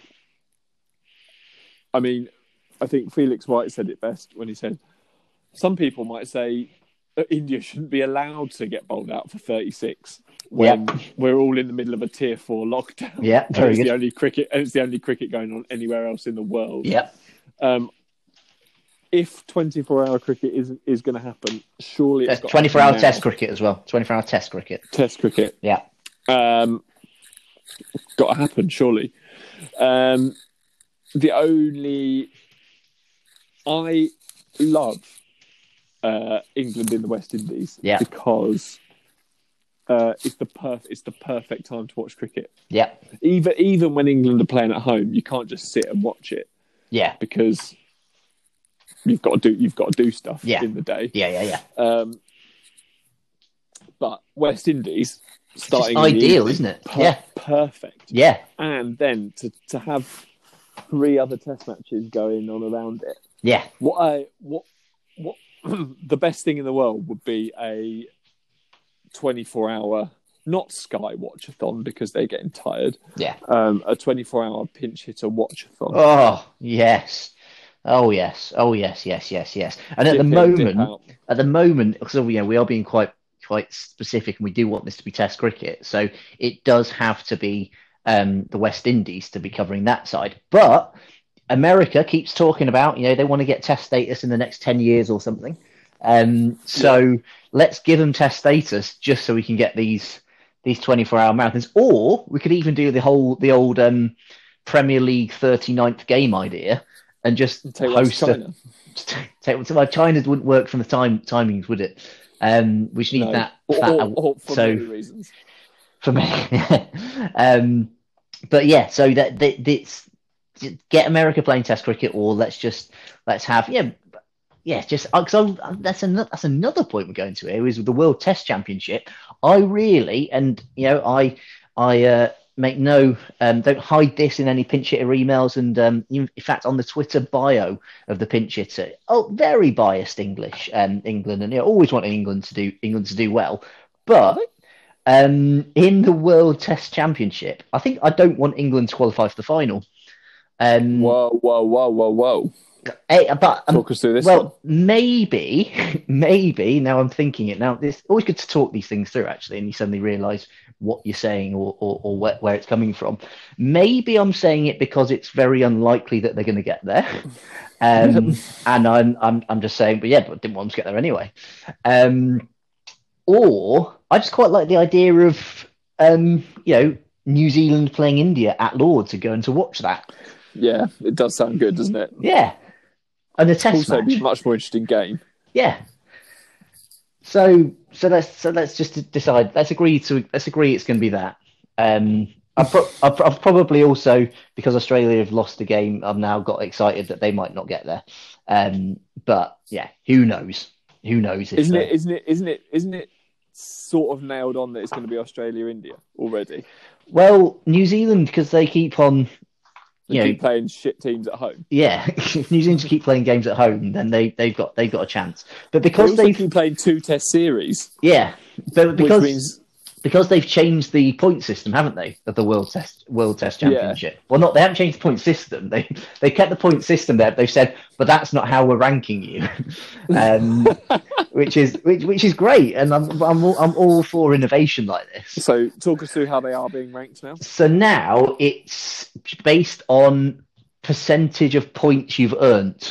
I mean, I think Felix White said it best when he said, some people might say that India shouldn't be allowed to get bowled out for 36 when we're all in the middle of a tier 4 lockdown. Yeah, very good. It's the only cricket going on anywhere else in the world. Yeah. If 24-hour cricket is going to happen, surely it's got 24-hour Test cricket as well. 24-hour Test cricket. Test cricket. Yeah. Got to happen, surely. I love England in the West Indies because it's the perfect time to watch cricket. Yeah. Even when England are playing at home, you can't just sit and watch it. Yeah. Because you've got to do stuff Yeah. in the day. Yeah. But West Indies starting it's ideal, evening, isn't it? Yeah. Perfect. Yeah. And then to have 3 other test matches going on around it. Yeah. What the best thing in the world would be a 24-hour, not Sky Watchathon because they're getting tired. Yeah. A 24-hour pinch hitter watchathon. Oh yes. Oh yes. And at the moment, because we are being quite specific, and we do want this to be Test cricket, so it does have to be the West Indies to be covering that side. But America keeps talking about, they want to get Test status in the next 10 years or something. So let's give them Test status just so we can get these 24-hour marathons, or we could even do the old Premier League 39th game idea and just host China. China wouldn't work from the timings, would it? We should need that. Or for many reasons. For me, but yeah. So it's get America playing Test cricket, or let's have just because that's another point we're going to here is with the World Test Championship. I really I make no don't hide this in any pinch hitter emails, and in fact on the Twitter bio of the pinch hitter, very biased England, and always wanting England to do well, but in the World Test Championship, I don't want England to qualify for the final. Whoa. But talk us through this. Well, maybe. Now I'm thinking it. Now it's always good to talk these things through, actually, and you suddenly realise what you're saying or where it's coming from. Maybe I'm saying it because it's very unlikely that they're going to get there, and I'm just saying. But I didn't want them to get there anyway. Or I just quite like the idea of New Zealand playing India at Lords and going to watch that. Yeah, it does sound good, doesn't it? Yeah. And the Test match. Be a much more interesting game. Yeah. So let's just decide. Let's agree it's going to be that. I've probably also, because Australia have lost a game, I've now got excited that they might not get there. But yeah, who knows? Isn't it sort of nailed on that it's going to be Australia-India already? Well, New Zealand, because they keep on. Keep playing shit teams at home. Yeah, if New Zealand keep playing games at home, then they've got a chance. But because they keep playing 2 Test series, but because they've changed the point system, haven't they, of the World Test Championship? Yeah. Well, they haven't changed the point system. They kept the point system there. They've said, but that's not how we're ranking you, which is great, and I'm all for innovation like this. So, talk us through how they are being ranked now. So now it's based on percentage of points you've earned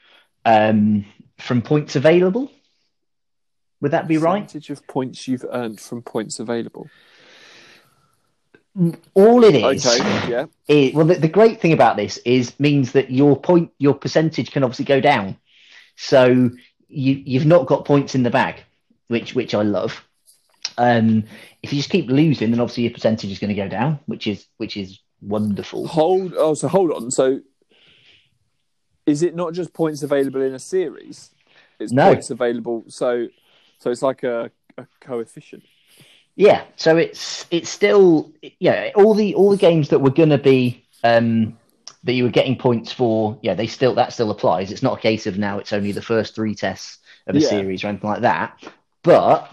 from points available. Would that be right? Percentage of points you've earned from points available. All it is. Okay. Yeah. The great thing about this means that your percentage can obviously go down. So you've not got points in the bag, which I love. If you just keep losing, then obviously your percentage is going to go down, which is wonderful. Hold on. So is it not just points available in a series? It's points available. So it's like a coefficient. Yeah. So it's still all the games that were going to be that you were getting points for. Yeah, that still applies. It's not a case of now it's only the first 3 tests of a series or anything like that. But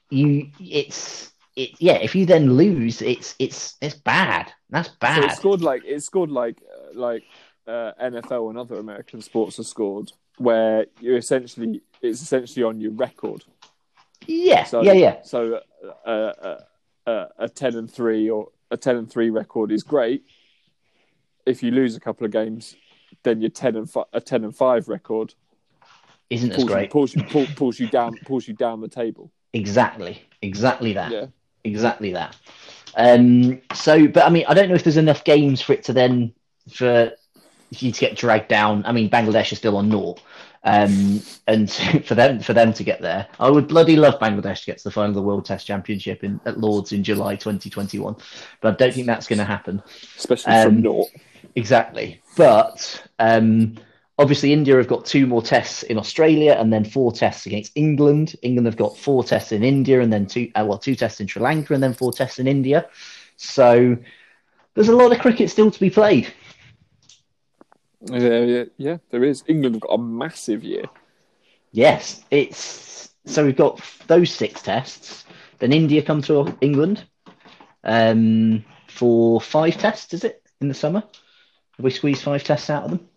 if you then lose, it's bad. That's bad. So it's scored like NFL and other American sports are scored, where it's essentially on your record. Yeah. So a 10-3 or a 10-3 record is great. If you lose a couple of games, then your 10-5 record isn't as great. Pulls you down the table. Exactly that. Yeah. Exactly that. But I mean, I don't know if there's enough games for you to get dragged down. I mean, Bangladesh is still on 0. And for them to get there, I would bloody love Bangladesh to get to the final of the World Test Championship at Lords in July 2021, but I don't think that's going to happen, especially from naught. Exactly, but obviously India have got 2 more tests in Australia and then 4 tests against England. England have got 4 tests in India and then 2 tests in Sri Lanka and then 4 tests in India. So there's a lot of cricket still to be played. Yeah, there is. England have got a massive year. Yes, so we've got those 6 tests. Then India come to England for 5 tests, is it, in the summer? Have we squeezed 5 tests out of them?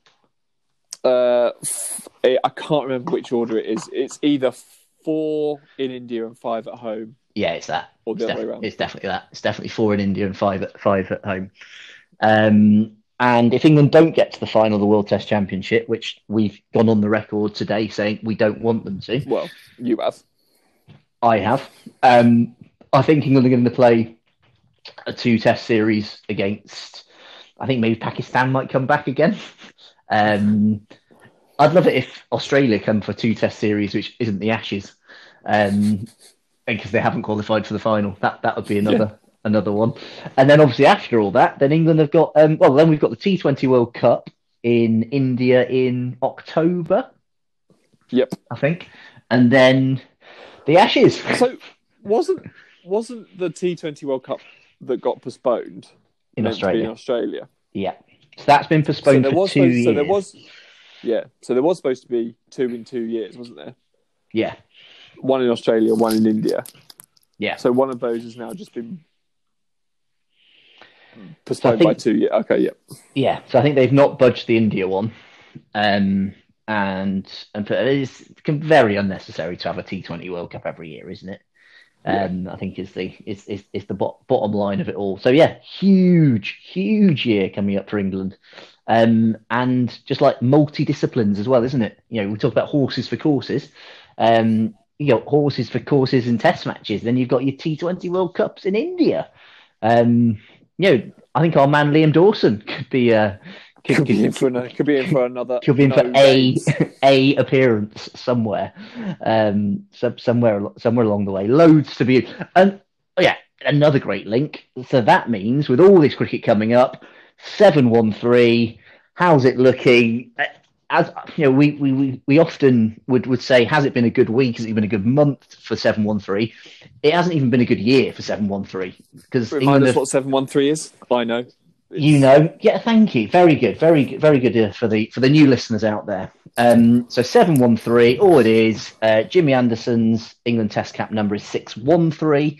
I can't remember which order it is. It's either 4 in India and 5 at home. Yeah, it's that. Or the other way around. It's definitely that. It's definitely 4 in India and 5 at home. And if England don't get to the final of the World Test Championship, which we've gone on the record today saying we don't want them to. Well, you have. I have. I think England are going to play a 2-test series against, I think maybe Pakistan might come back again. I'd love it if Australia come for a 2-test series, which isn't the Ashes, because they haven't qualified for the final. That would be another one. And then obviously after all that, then England have got, then we've got the T20 World Cup in India in October. Yep. I think. And then the Ashes. So wasn't the T20 World Cup that got postponed in Australia? In Australia. Yeah. So that's been postponed for 2 years. So there was supposed to be 2 in 2 years, wasn't there? Yeah. 1 in Australia, 1 in India. Yeah. So one of those has now just been postponed by 2 years. Okay, yeah. Yeah. So I think they've not budged the India one. And it's very unnecessary to have a T20 World Cup every year, isn't it? I think is the bottom line of it all. So yeah, huge year coming up for England, and just like multi-disciplines as well, isn't it? We talk about horses for courses. You got horses for courses and test matches. Then you've got your T20 World Cups in India. I think our man Liam Dawson could be in for another. Could be in for a appearance somewhere, somewhere along the way. Loads to be, and another great link. So that means with all this cricket coming up, 7-1-3. How's it looking? As we often would say, has it been a good week? Has it been a good month for 7-1-3? It hasn't even been a good year for 7-1-3 because remind us what 7-1-3 is. I know. Yeah, thank you. Very good for the new listeners out there. So 7-1-3, all it is. Jimmy Anderson's England Test cap number is 6-1-3.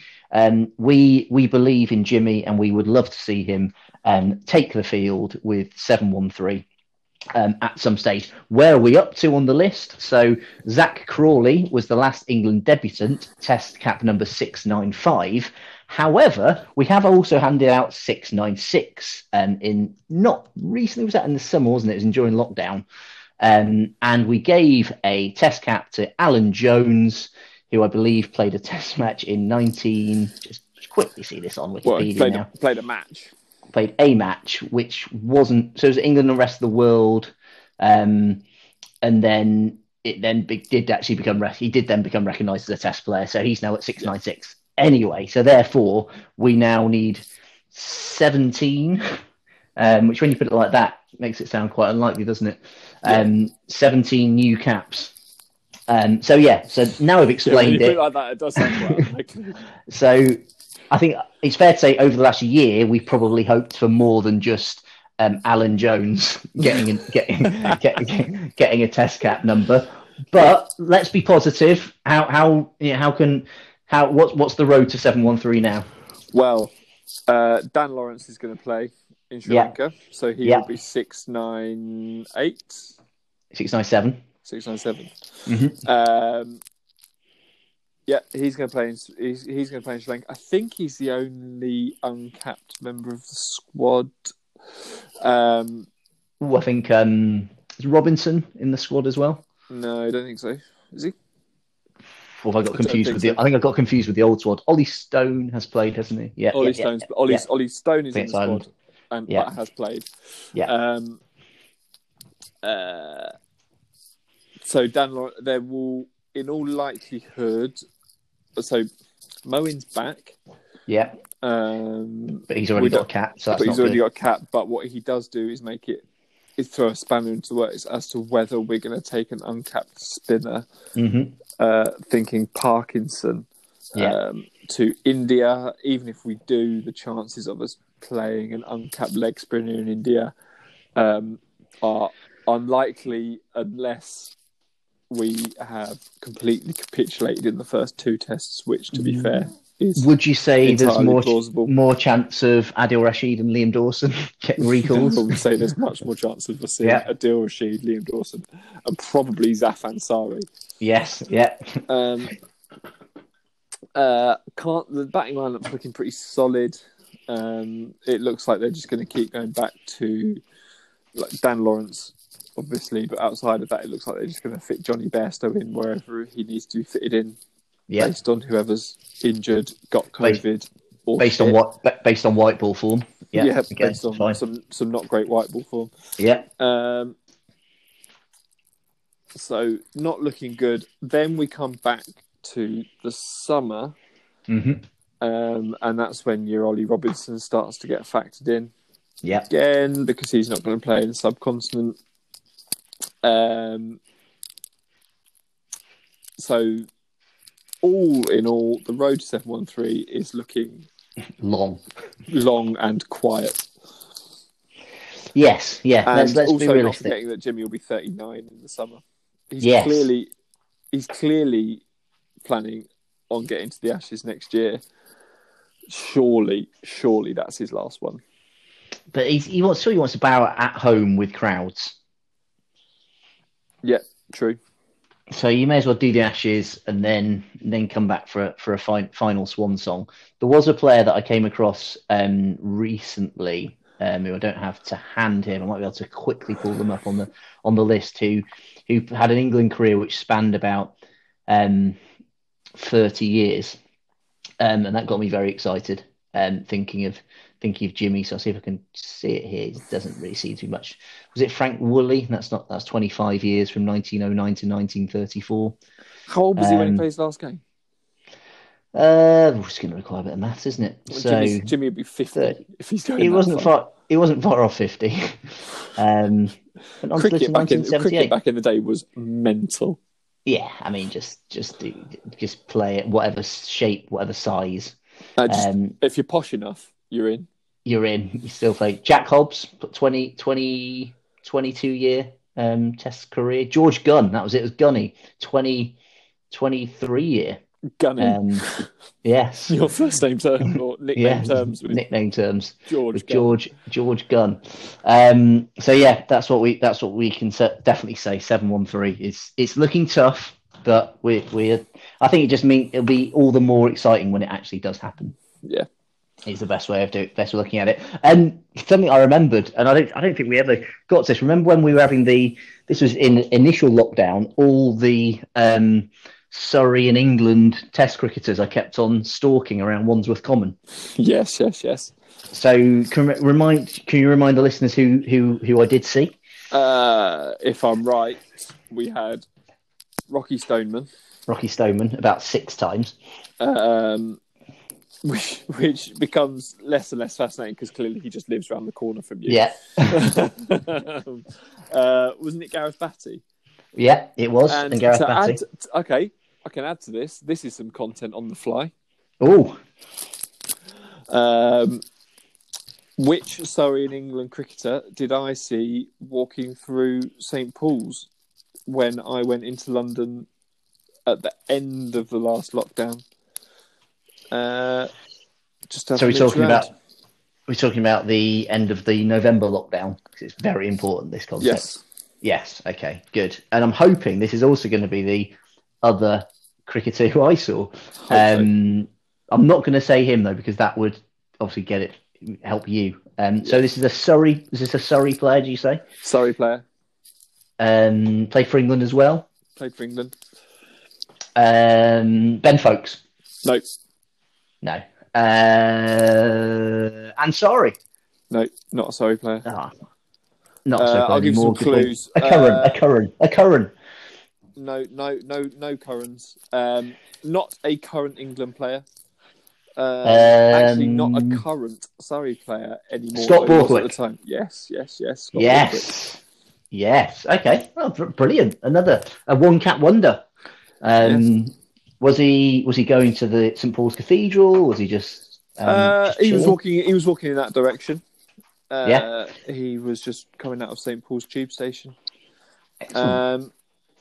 We believe in Jimmy, and we would love to see him take the field with 7-1-3 at some stage. Where are we up to on the list? So Zach Crawley was the last England debutant, Test cap number 695. However, we have also handed out 696 in not recently, was that in the summer, wasn't it? It was during lockdown. And we gave a test cap to Alan Jones, who I believe played a test match in just quickly see this on Wikipedia now. Played a match. Played a match, which wasn't, so it was England and the rest of the world. And then he did then become recognised as a test player. So he's now at 696. Anyway, so therefore we now need 17, which when you put it like that makes it sound quite unlikely, doesn't it? 17 new caps. So now I've explained it. Like that, it does sound quite unlikely. So I think it's fair to say over the last year we've probably hoped for more than just Alan Jones getting a test cap number. But let's be positive. What's the road to 7-1-3 now? Well, Dan Lawrence is going to play in Sri Lanka, so he will be 698. 697. 697. Mm-hmm. He's going to play. He's going to play in Sri Lanka. I think he's the only uncapped member of the squad. I think is Robinson in the squad as well? No, I don't think so. Is he? Or have I got confused with I think I got confused with the old squad. Ollie Stone has played, hasn't he? Yeah. Ollie Stone is in the squad, but has played. Yeah. So there will, in all likelihood, so Moen's back. Yeah. But he's already got a cap, so that's but he's already got a cap. But what he does do is throw a spanner into the works as to whether we're going to take an uncapped spinner, thinking Parkinson to India. Even if we do, the chances of us playing an uncapped leg spinner in India are unlikely unless we have completely capitulated in the first two tests, which, to be fair, is would you say there's plausible. more chance of Adil Rashid and Liam Dawson getting recalls? I would say there's much more chance of us seeing Adil Rashid, Liam Dawson, and probably Zafan Sari. Yes, yeah. The batting lineup's looking pretty solid. It looks like they're just going to keep going back to Dan Lawrence, obviously, but outside of that, it looks like they're just going to fit Johnny Bairstow in wherever he needs to be fitted in, based on whoever's injured, got COVID, based on white ball form. Based on some not great white ball form. Yeah. So not looking good. Then we come back to the summer, and that's when your Ollie Robinson starts to get factored in. Yeah. Again, because he's not going to play in the subcontinent. So, all in all, the road to 713 is looking long and quiet. Yes, yeah. And let's also be realistic. not forgetting that Jimmy will be 39 in the summer. He's clearly planning on getting to the Ashes next year. Surely that's his last one. But he wants to bow at home with crowds. Yeah, true. So you may as well do the Ashes and then come back for a final swan song. There was a player that I came across recently, who I don't have to hand him. I might be able to quickly pull them up on the list. Who had an England career which spanned about 30 years, and that got me very excited. Thinking of Jimmy, so I'll see if I can see it here. It doesn't really seem to be much. Was it Frank Woolley? That's 25 years from 1909 to 1934. How old was he when he played his last game? It's going to require a bit of maths, isn't it? Well, so Jimmy would be 50 if he's going. He wasn't far off 50. Cricket back in the day was mental. Yeah, I mean, just play it, whatever shape, whatever size. If you're posh enough, you're in. You still play. Jack Hobbs, 22 year Test career. George Gunn, that was it. It was Gunny, 23 year. Gunny. Yes. Your first name term or nickname terms? Nickname terms. George Gunn. So yeah, that's what we can definitely say. 713 it's looking tough, but I think it just means it'll be all the more exciting when it actually does happen. Yeah. It's the best way of looking at it. And something I remembered, and I don't think we ever got to this. Remember when we were having this was in initial lockdown, all the Surrey and England Test cricketers I kept on stalking around Wandsworth Common. Yes. So can you remind the listeners who I did see? If I'm right, we had Rocky Stoneman about 6 times. Which becomes less and less fascinating because clearly he just lives around the corner from you. Yeah. Wasn't it Gareth Batty? Yeah, it was. And Gareth Batty. Okay, I can add to this. This is some content on the fly. Oh. Which Surrey and England cricketer did I see walking through St. Paul's when I went into London at the end of the last lockdown? So we're talking about the end of the November lockdown because it's very important, this concept. Yes. Okay. Good. And I'm hoping this is also going to be the other cricketer who I saw. I'm not going to say him though because that would obviously help you. So this is a Surrey. Is this a Surrey player? Do you say? Surrey player. Played for England as well. Played for England. Ben Folkes. Nope. No. Ansari. No, not a Surrey player. Not a Surrey player. I'll give you some clues. A Curran. No Currans. Not a current England player. Actually, not a current Surrey player anymore. Scott Borthwick. At the time. Yes. Scott Borthwick. Yes. Okay. Oh, brilliant. A one-cap wonder. Yes. Was he going to the St Paul's Cathedral? Was he just? He was walking in that direction. Yeah. He was just coming out of St Paul's tube station. Excellent.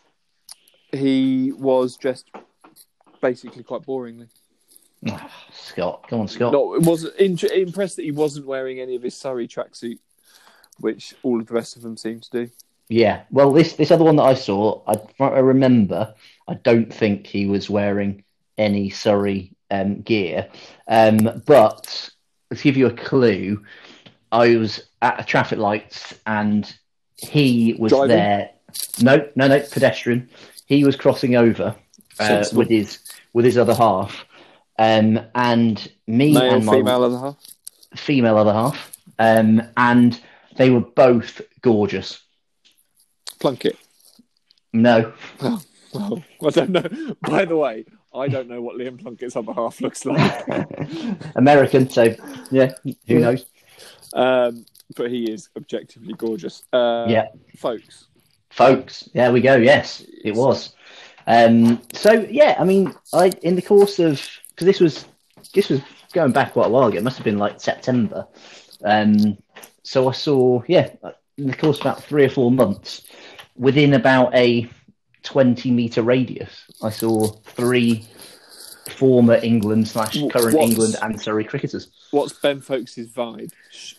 He was dressed basically quite boringly. Oh, Scott, come on, Scott. No, it was impressed that he wasn't wearing any of his Surrey tracksuit, which all of the rest of them seem to do. Yeah, well, this other one that I saw, I remember, I don't think he was wearing any Surrey gear. But to give you a clue, I was at a traffic lights and he was Driving? There. No, pedestrian. He was crossing over with his other half. And me Male, and my female other half, and they were both gorgeous. Plunkett? No. Oh, well, I don't know. By the way, I don't know what Liam Plunkett's other half looks like. American, so yeah, who knows? But he is objectively gorgeous. Yeah, folks. There we go. Yes, it was. So yeah, I mean, in the course of, because this was going back quite a while ago. It must have been like September. So I saw, in the course of about 3 or 4 months, within about a 20-metre radius, I saw 3 former England / current England and Surrey cricketers. What's Ben Folkes' vibe?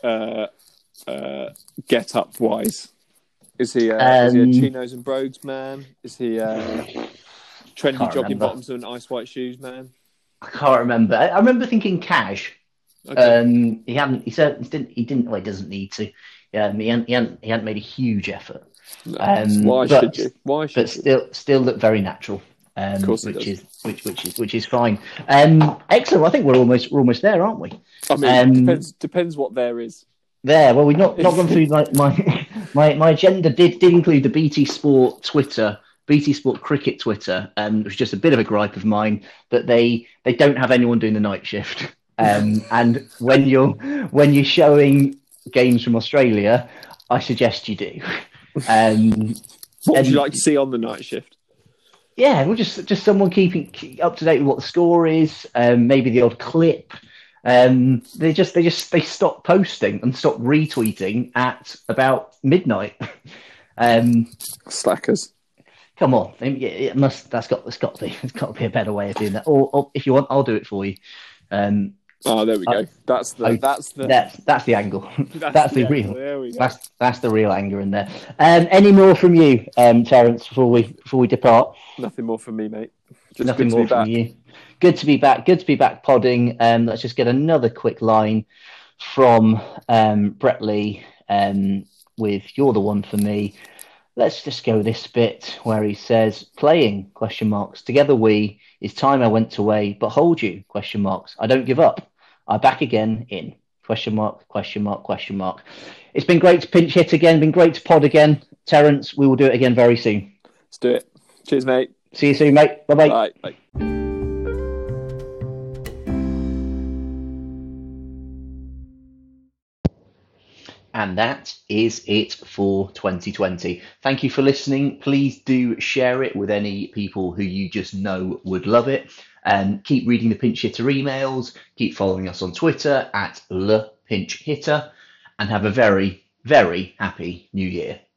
Get up wise. Is he a chinos and brogues man? Is he trendy jogging bottoms and ice white shoes man? I can't remember. I remember thinking cash. Okay. He didn't. Well, he doesn't need to. Yeah, he hadn't made a huge effort. No. Why should you? But still look very natural. Of course, which is fine. Excellent. I think we're almost there, aren't we? I mean, depends what there is. There. Well, we've not gone through my agenda. Did include the BT Sport Twitter. BT Sport Cricket Twitter, which is just a bit of a gripe of mine, that they don't have anyone doing the night shift. And when you're showing games from Australia, I suggest you do. What would you like to see on the night shift? Yeah, well, just someone keeping up to date with what the score is. Maybe the odd clip. They stop posting and stop retweeting at about midnight. Slackers. Come on, it must. There's got to be a better way of doing that. Or if you want, I'll do it for you. There we go. That's the angle. That's the real. There we go. That's the real anger in there. Any more from you, Terence? Before we depart. Nothing more from me, mate. Just nothing more from you. Good to be back. Good to be back podding. Let's just get another quick line from Brett Lee with "You're the one for me." Let's just go this bit where he says, "Playing ? Together we is time I went away, but hold you ? I don't give up. I back again in ? It's been great to pinch hit again. Been great to pod again, Terence. We will do it again very soon. Let's do it. Cheers, mate. See you soon, mate. Bye-bye. Bye. And that is it for 2020. Thank you for listening. Please do share it with any people who you just know would love it. And keep reading the Pinch Hitter emails. Keep following us on Twitter @LePinchHitter. And have a very, very happy new year.